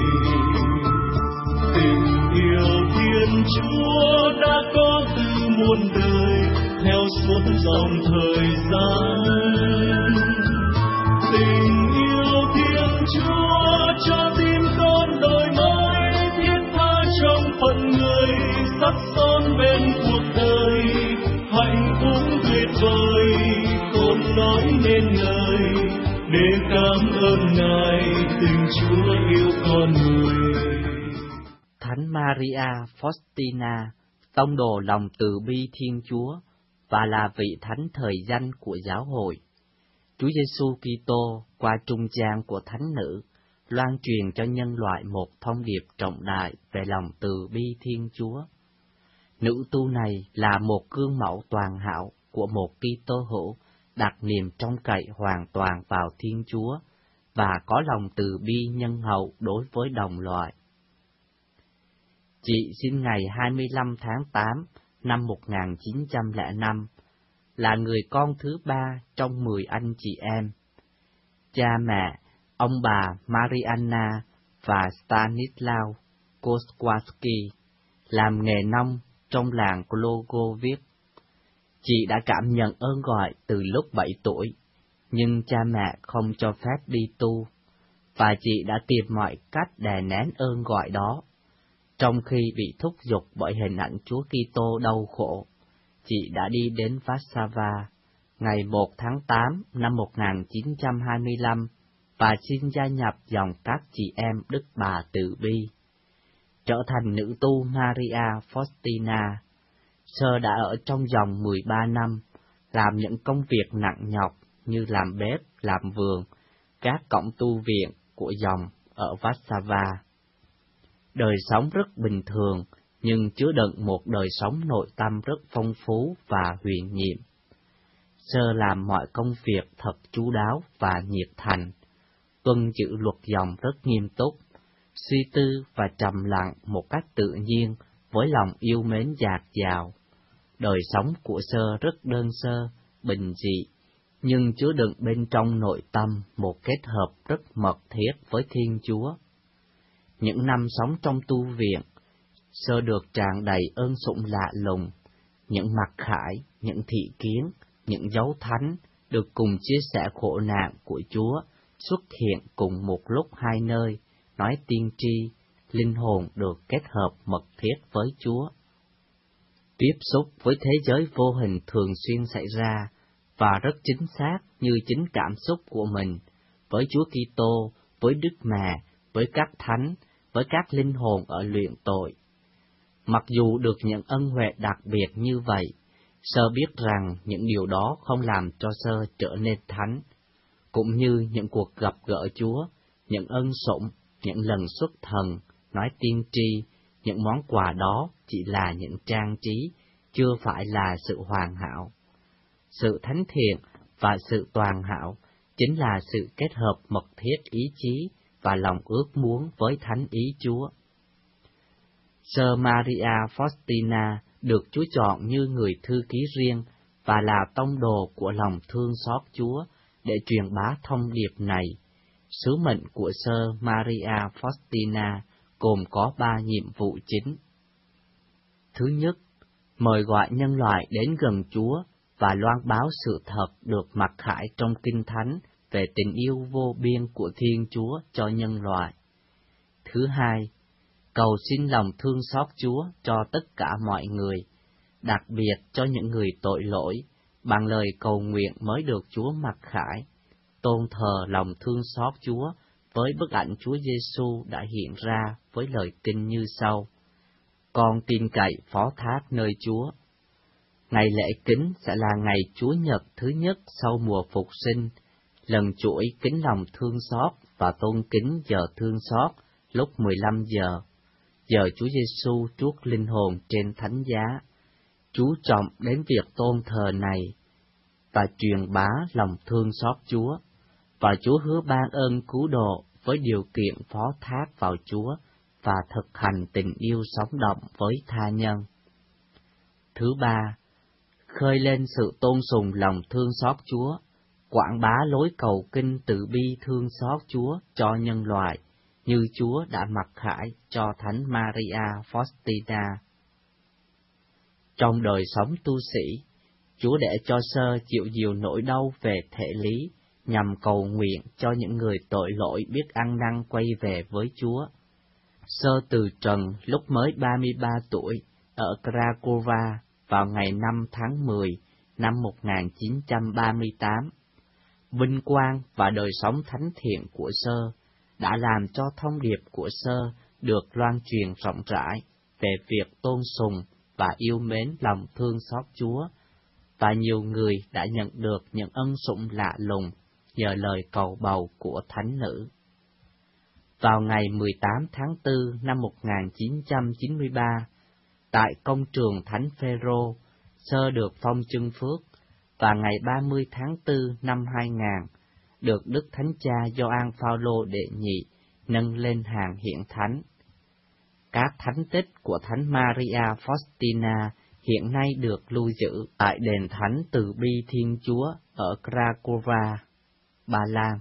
S4: Tình yêu Thiên Chúa đã có từ muôn đời, theo suốt dòng thời gian. Tình yêu Thiên Chúa cho tim con đổi mới, thiết tha trong phận người, sắc son bên cuộc đời. Hạnh phúc tuyệt vời, không nói nên lời, để cảm ơn Ngài, tình Chúa yêu con người.
S2: Thánh Maria Faustina, tông đồ lòng từ bi Thiên Chúa và là vị thánh thời danh của giáo hội. Chúa Giêsu Kitô qua trung gian của thánh nữ loan truyền cho nhân loại một thông điệp trọng đại về lòng từ bi Thiên Chúa. Nữ tu này là một gương mẫu toàn hảo của một Kitô hữu đặt niềm trông cậy hoàn toàn vào Thiên Chúa và có lòng từ bi nhân hậu đối với đồng loại. Chị sinh ngày 25 tháng 8 năm 1905, là người con thứ 3 trong 10 anh chị em. Cha mẹ, ông bà Marianna và Stanislaw Kostkowski, làm nghề nông trong làng Glogovic. Chị đã cảm nhận ơn gọi từ lúc 7 tuổi, nhưng cha mẹ không cho phép đi tu, và chị đã tìm mọi cách đè nén ơn gọi đó. Trong khi bị thúc giục bởi hình ảnh Chúa Kitô đau khổ, chị đã đi đến Warszawa ngày 1 tháng 8 năm 1925 và xin gia nhập dòng các chị em Đức Bà Từ Bi. Trở thành nữ tu Maria Faustina, Sơ đã ở trong vòng 13 năm, làm những công việc nặng nhọc như làm bếp, làm vườn, các cổng tu viện của dòng ở Warszawa. Đời sống rất bình thường, nhưng chứa đựng một đời sống nội tâm rất phong phú và huyền nhiệm. Sơ làm mọi công việc thật chu đáo và nhiệt thành, tuân giữ luật dòng rất nghiêm túc, suy tư và trầm lặng một cách tự nhiên với lòng yêu mến dạt dào. Đời sống của Sơ rất đơn sơ, bình dị, nhưng chứa đựng bên trong nội tâm một kết hợp rất mật thiết với Thiên Chúa. Những năm sống trong tu viện, Sơ được tràn đầy ơn sủng lạ lùng, những mặc khải, những thị kiến, những dấu thánh được cùng chia sẻ khổ nạn của Chúa xuất hiện cùng một lúc hai nơi, nói tiên tri, linh hồn được kết hợp mật thiết với Chúa. Tiếp xúc với thế giới vô hình thường xuyên xảy ra, và rất chính xác như chính cảm xúc của mình, với Chúa Kitô, với Đức Mẹ, với các thánh, với các linh hồn ở luyện tội. Mặc dù được những ân huệ đặc biệt như vậy, Sơ biết rằng những điều đó không làm cho Sơ trở nên thánh, cũng như những cuộc gặp gỡ Chúa, những ân sủng, những lần xuất thần, nói tiên tri, những món quà đó chỉ là những trang trí, chưa phải là sự hoàn hảo. Sự thánh thiện và sự toàn hảo chính là sự kết hợp mật thiết ý chí và lòng ước muốn với thánh ý Chúa. Sơ Maria Faustina được Chúa chọn như người thư ký riêng và là tông đồ của lòng thương xót Chúa để truyền bá thông điệp này. Sứ mệnh của Sơ Maria Faustina gồm có 3 nhiệm vụ chính. Thứ nhất, mời gọi nhân loại đến gần Chúa và loan báo sự thật được mặc khải trong Kinh Thánh về tình yêu vô biên của Thiên Chúa cho nhân loại. Thứ hai, cầu xin lòng thương xót Chúa cho tất cả mọi người, đặc biệt cho những người tội lỗi, bằng lời cầu nguyện mới được Chúa mặc khải, tôn thờ lòng thương xót Chúa với bức ảnh Chúa Giêsu đã hiện ra với lời kinh như sau: Con tin cậy phó thác nơi Chúa. Ngày lễ kính sẽ là ngày Chúa Nhật thứ nhất sau mùa phục sinh, lần chuỗi kính lòng thương xót và tôn kính giờ thương xót lúc 15 giờ, giờ Chúa Giêsu truốt linh hồn trên thánh giá. Chú trọng đến việc tôn thờ này và truyền bá lòng thương xót Chúa, và Chúa hứa ban ơn cứu độ với điều kiện phó thác vào Chúa và thực hành tình yêu sống động với tha nhân. Thứ ba, khơi lên sự tôn sùng lòng thương xót Chúa, quảng bá lối cầu kinh từ bi thương xót Chúa cho nhân loại, như Chúa đã mặc khải cho Thánh Maria Faustina. Trong đời sống tu sĩ, Chúa để cho Sơ chịu nhiều nỗi đau về thể lý, nhằm cầu nguyện cho những người tội lỗi biết ăn năn quay về với Chúa. Sơ từ trần lúc mới 33 tuổi ở Krakowa vào ngày 5 tháng 10 năm 1938. Vinh quang và đời sống thánh thiện của Sơ đã làm cho thông điệp của Sơ được loan truyền rộng rãi về việc tôn sùng và yêu mến lòng thương xót Chúa, và nhiều người đã nhận được những ân sủng lạ lùng nhờ lời cầu bầu của thánh nữ. Vào ngày 18 tháng 4 năm 1993, tại công trường Thánh Phêrô, Sơ được phong chân phước, và ngày 30 tháng 4 năm 2000, được Đức Thánh Cha Gioan Phaolô đệ nhị nâng lên hàng hiện thánh. Các thánh tích của Thánh Maria Faustina hiện nay được lưu giữ tại đền Thánh Từ Bi Thiên Chúa ở Krakowa, Ba Lan.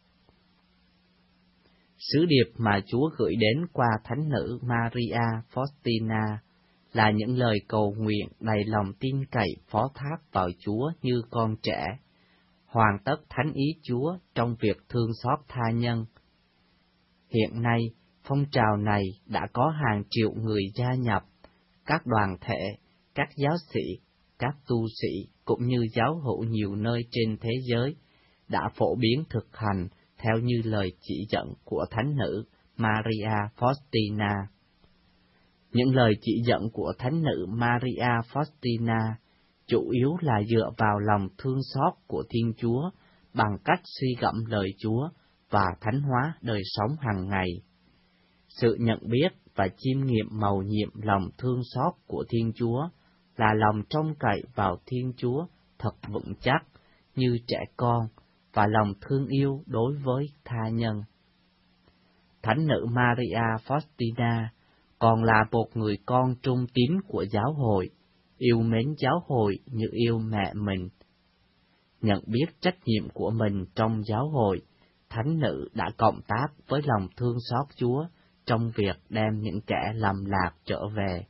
S2: Sứ điệp mà Chúa gửi đến qua thánh nữ Maria Faustina là những lời cầu nguyện đầy lòng tin cậy phó thác vào Chúa như con trẻ, hoàn tất thánh ý Chúa trong việc thương xót tha nhân. Hiện nay, phong trào này đã có hàng triệu người gia nhập, các đoàn thể, các giáo sĩ, các tu sĩ cũng như giáo hữu nhiều nơi trên thế giới đã phổ biến thực hành theo như lời chỉ dẫn của thánh nữ Maria Faustina. Những lời chỉ dẫn của thánh nữ Maria Faustina chủ yếu là dựa vào lòng thương xót của Thiên Chúa bằng cách suy gẫm lời Chúa và thánh hóa đời sống hàng ngày. Sự nhận biết và chiêm nghiệm mầu nhiệm lòng thương xót của Thiên Chúa là lòng trông cậy vào Thiên Chúa thật vững chắc như trẻ con và lòng thương yêu đối với tha nhân. Thánh nữ Maria Faustina còn là một người con trung tín của giáo hội, yêu mến giáo hội như yêu mẹ mình. Nhận biết trách nhiệm của mình trong giáo hội, thánh nữ đã cộng tác với lòng thương xót Chúa trong việc đem những kẻ lầm lạc trở về.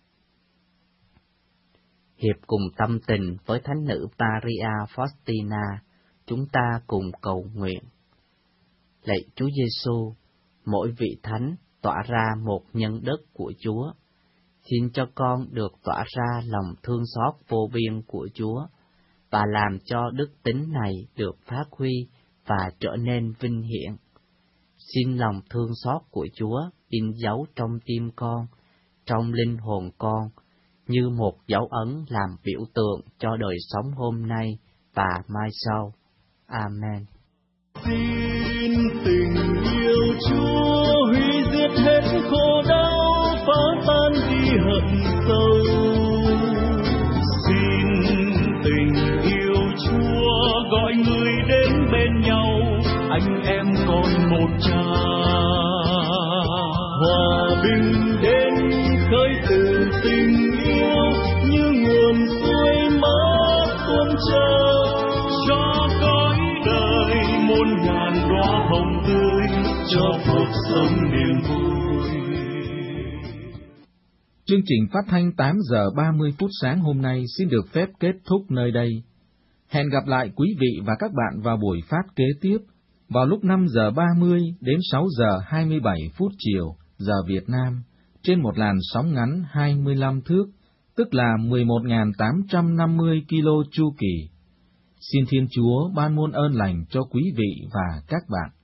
S2: Hiệp cùng tâm tình với thánh nữ Maria Faustina, chúng ta cùng cầu nguyện. Lạy Chúa Giêsu, mỗi vị thánh tỏa ra một nhân đức của Chúa. Xin cho con được tỏa ra lòng thương xót vô biên của Chúa, và làm cho đức tính này được phát huy và trở nên vinh hiển. Xin lòng thương xót của Chúa in dấu trong tim con, trong linh hồn con, như một dấu ấn làm biểu tượng cho đời sống hôm nay và mai sau. Amen.
S4: Xin tình yêu Chúa hủy diệt hết khổ đau, phá tan đi hận sâu. Xin tình yêu Chúa gọi người đến bên nhau, anh em con một cha. Hòa bình đến khơi từ tình yêu như nguồn suối mát tuôn trào, cho cõi đời muôn ngàn đóa hồng tươi, cho cuộc sống niềm vui.
S1: Chương trình phát thanh 8 giờ 30 phút sáng hôm nay xin được phép kết thúc nơi đây. Hẹn gặp lại quý vị và các bạn vào buổi phát kế tiếp vào lúc 5 giờ 30 đến 6 giờ 27 phút chiều giờ Việt Nam trên một làn sóng ngắn 25 thước, tức là 11.850 kilo chu kỳ. Xin Thiên Chúa ban muôn ơn lành cho quý vị và các bạn.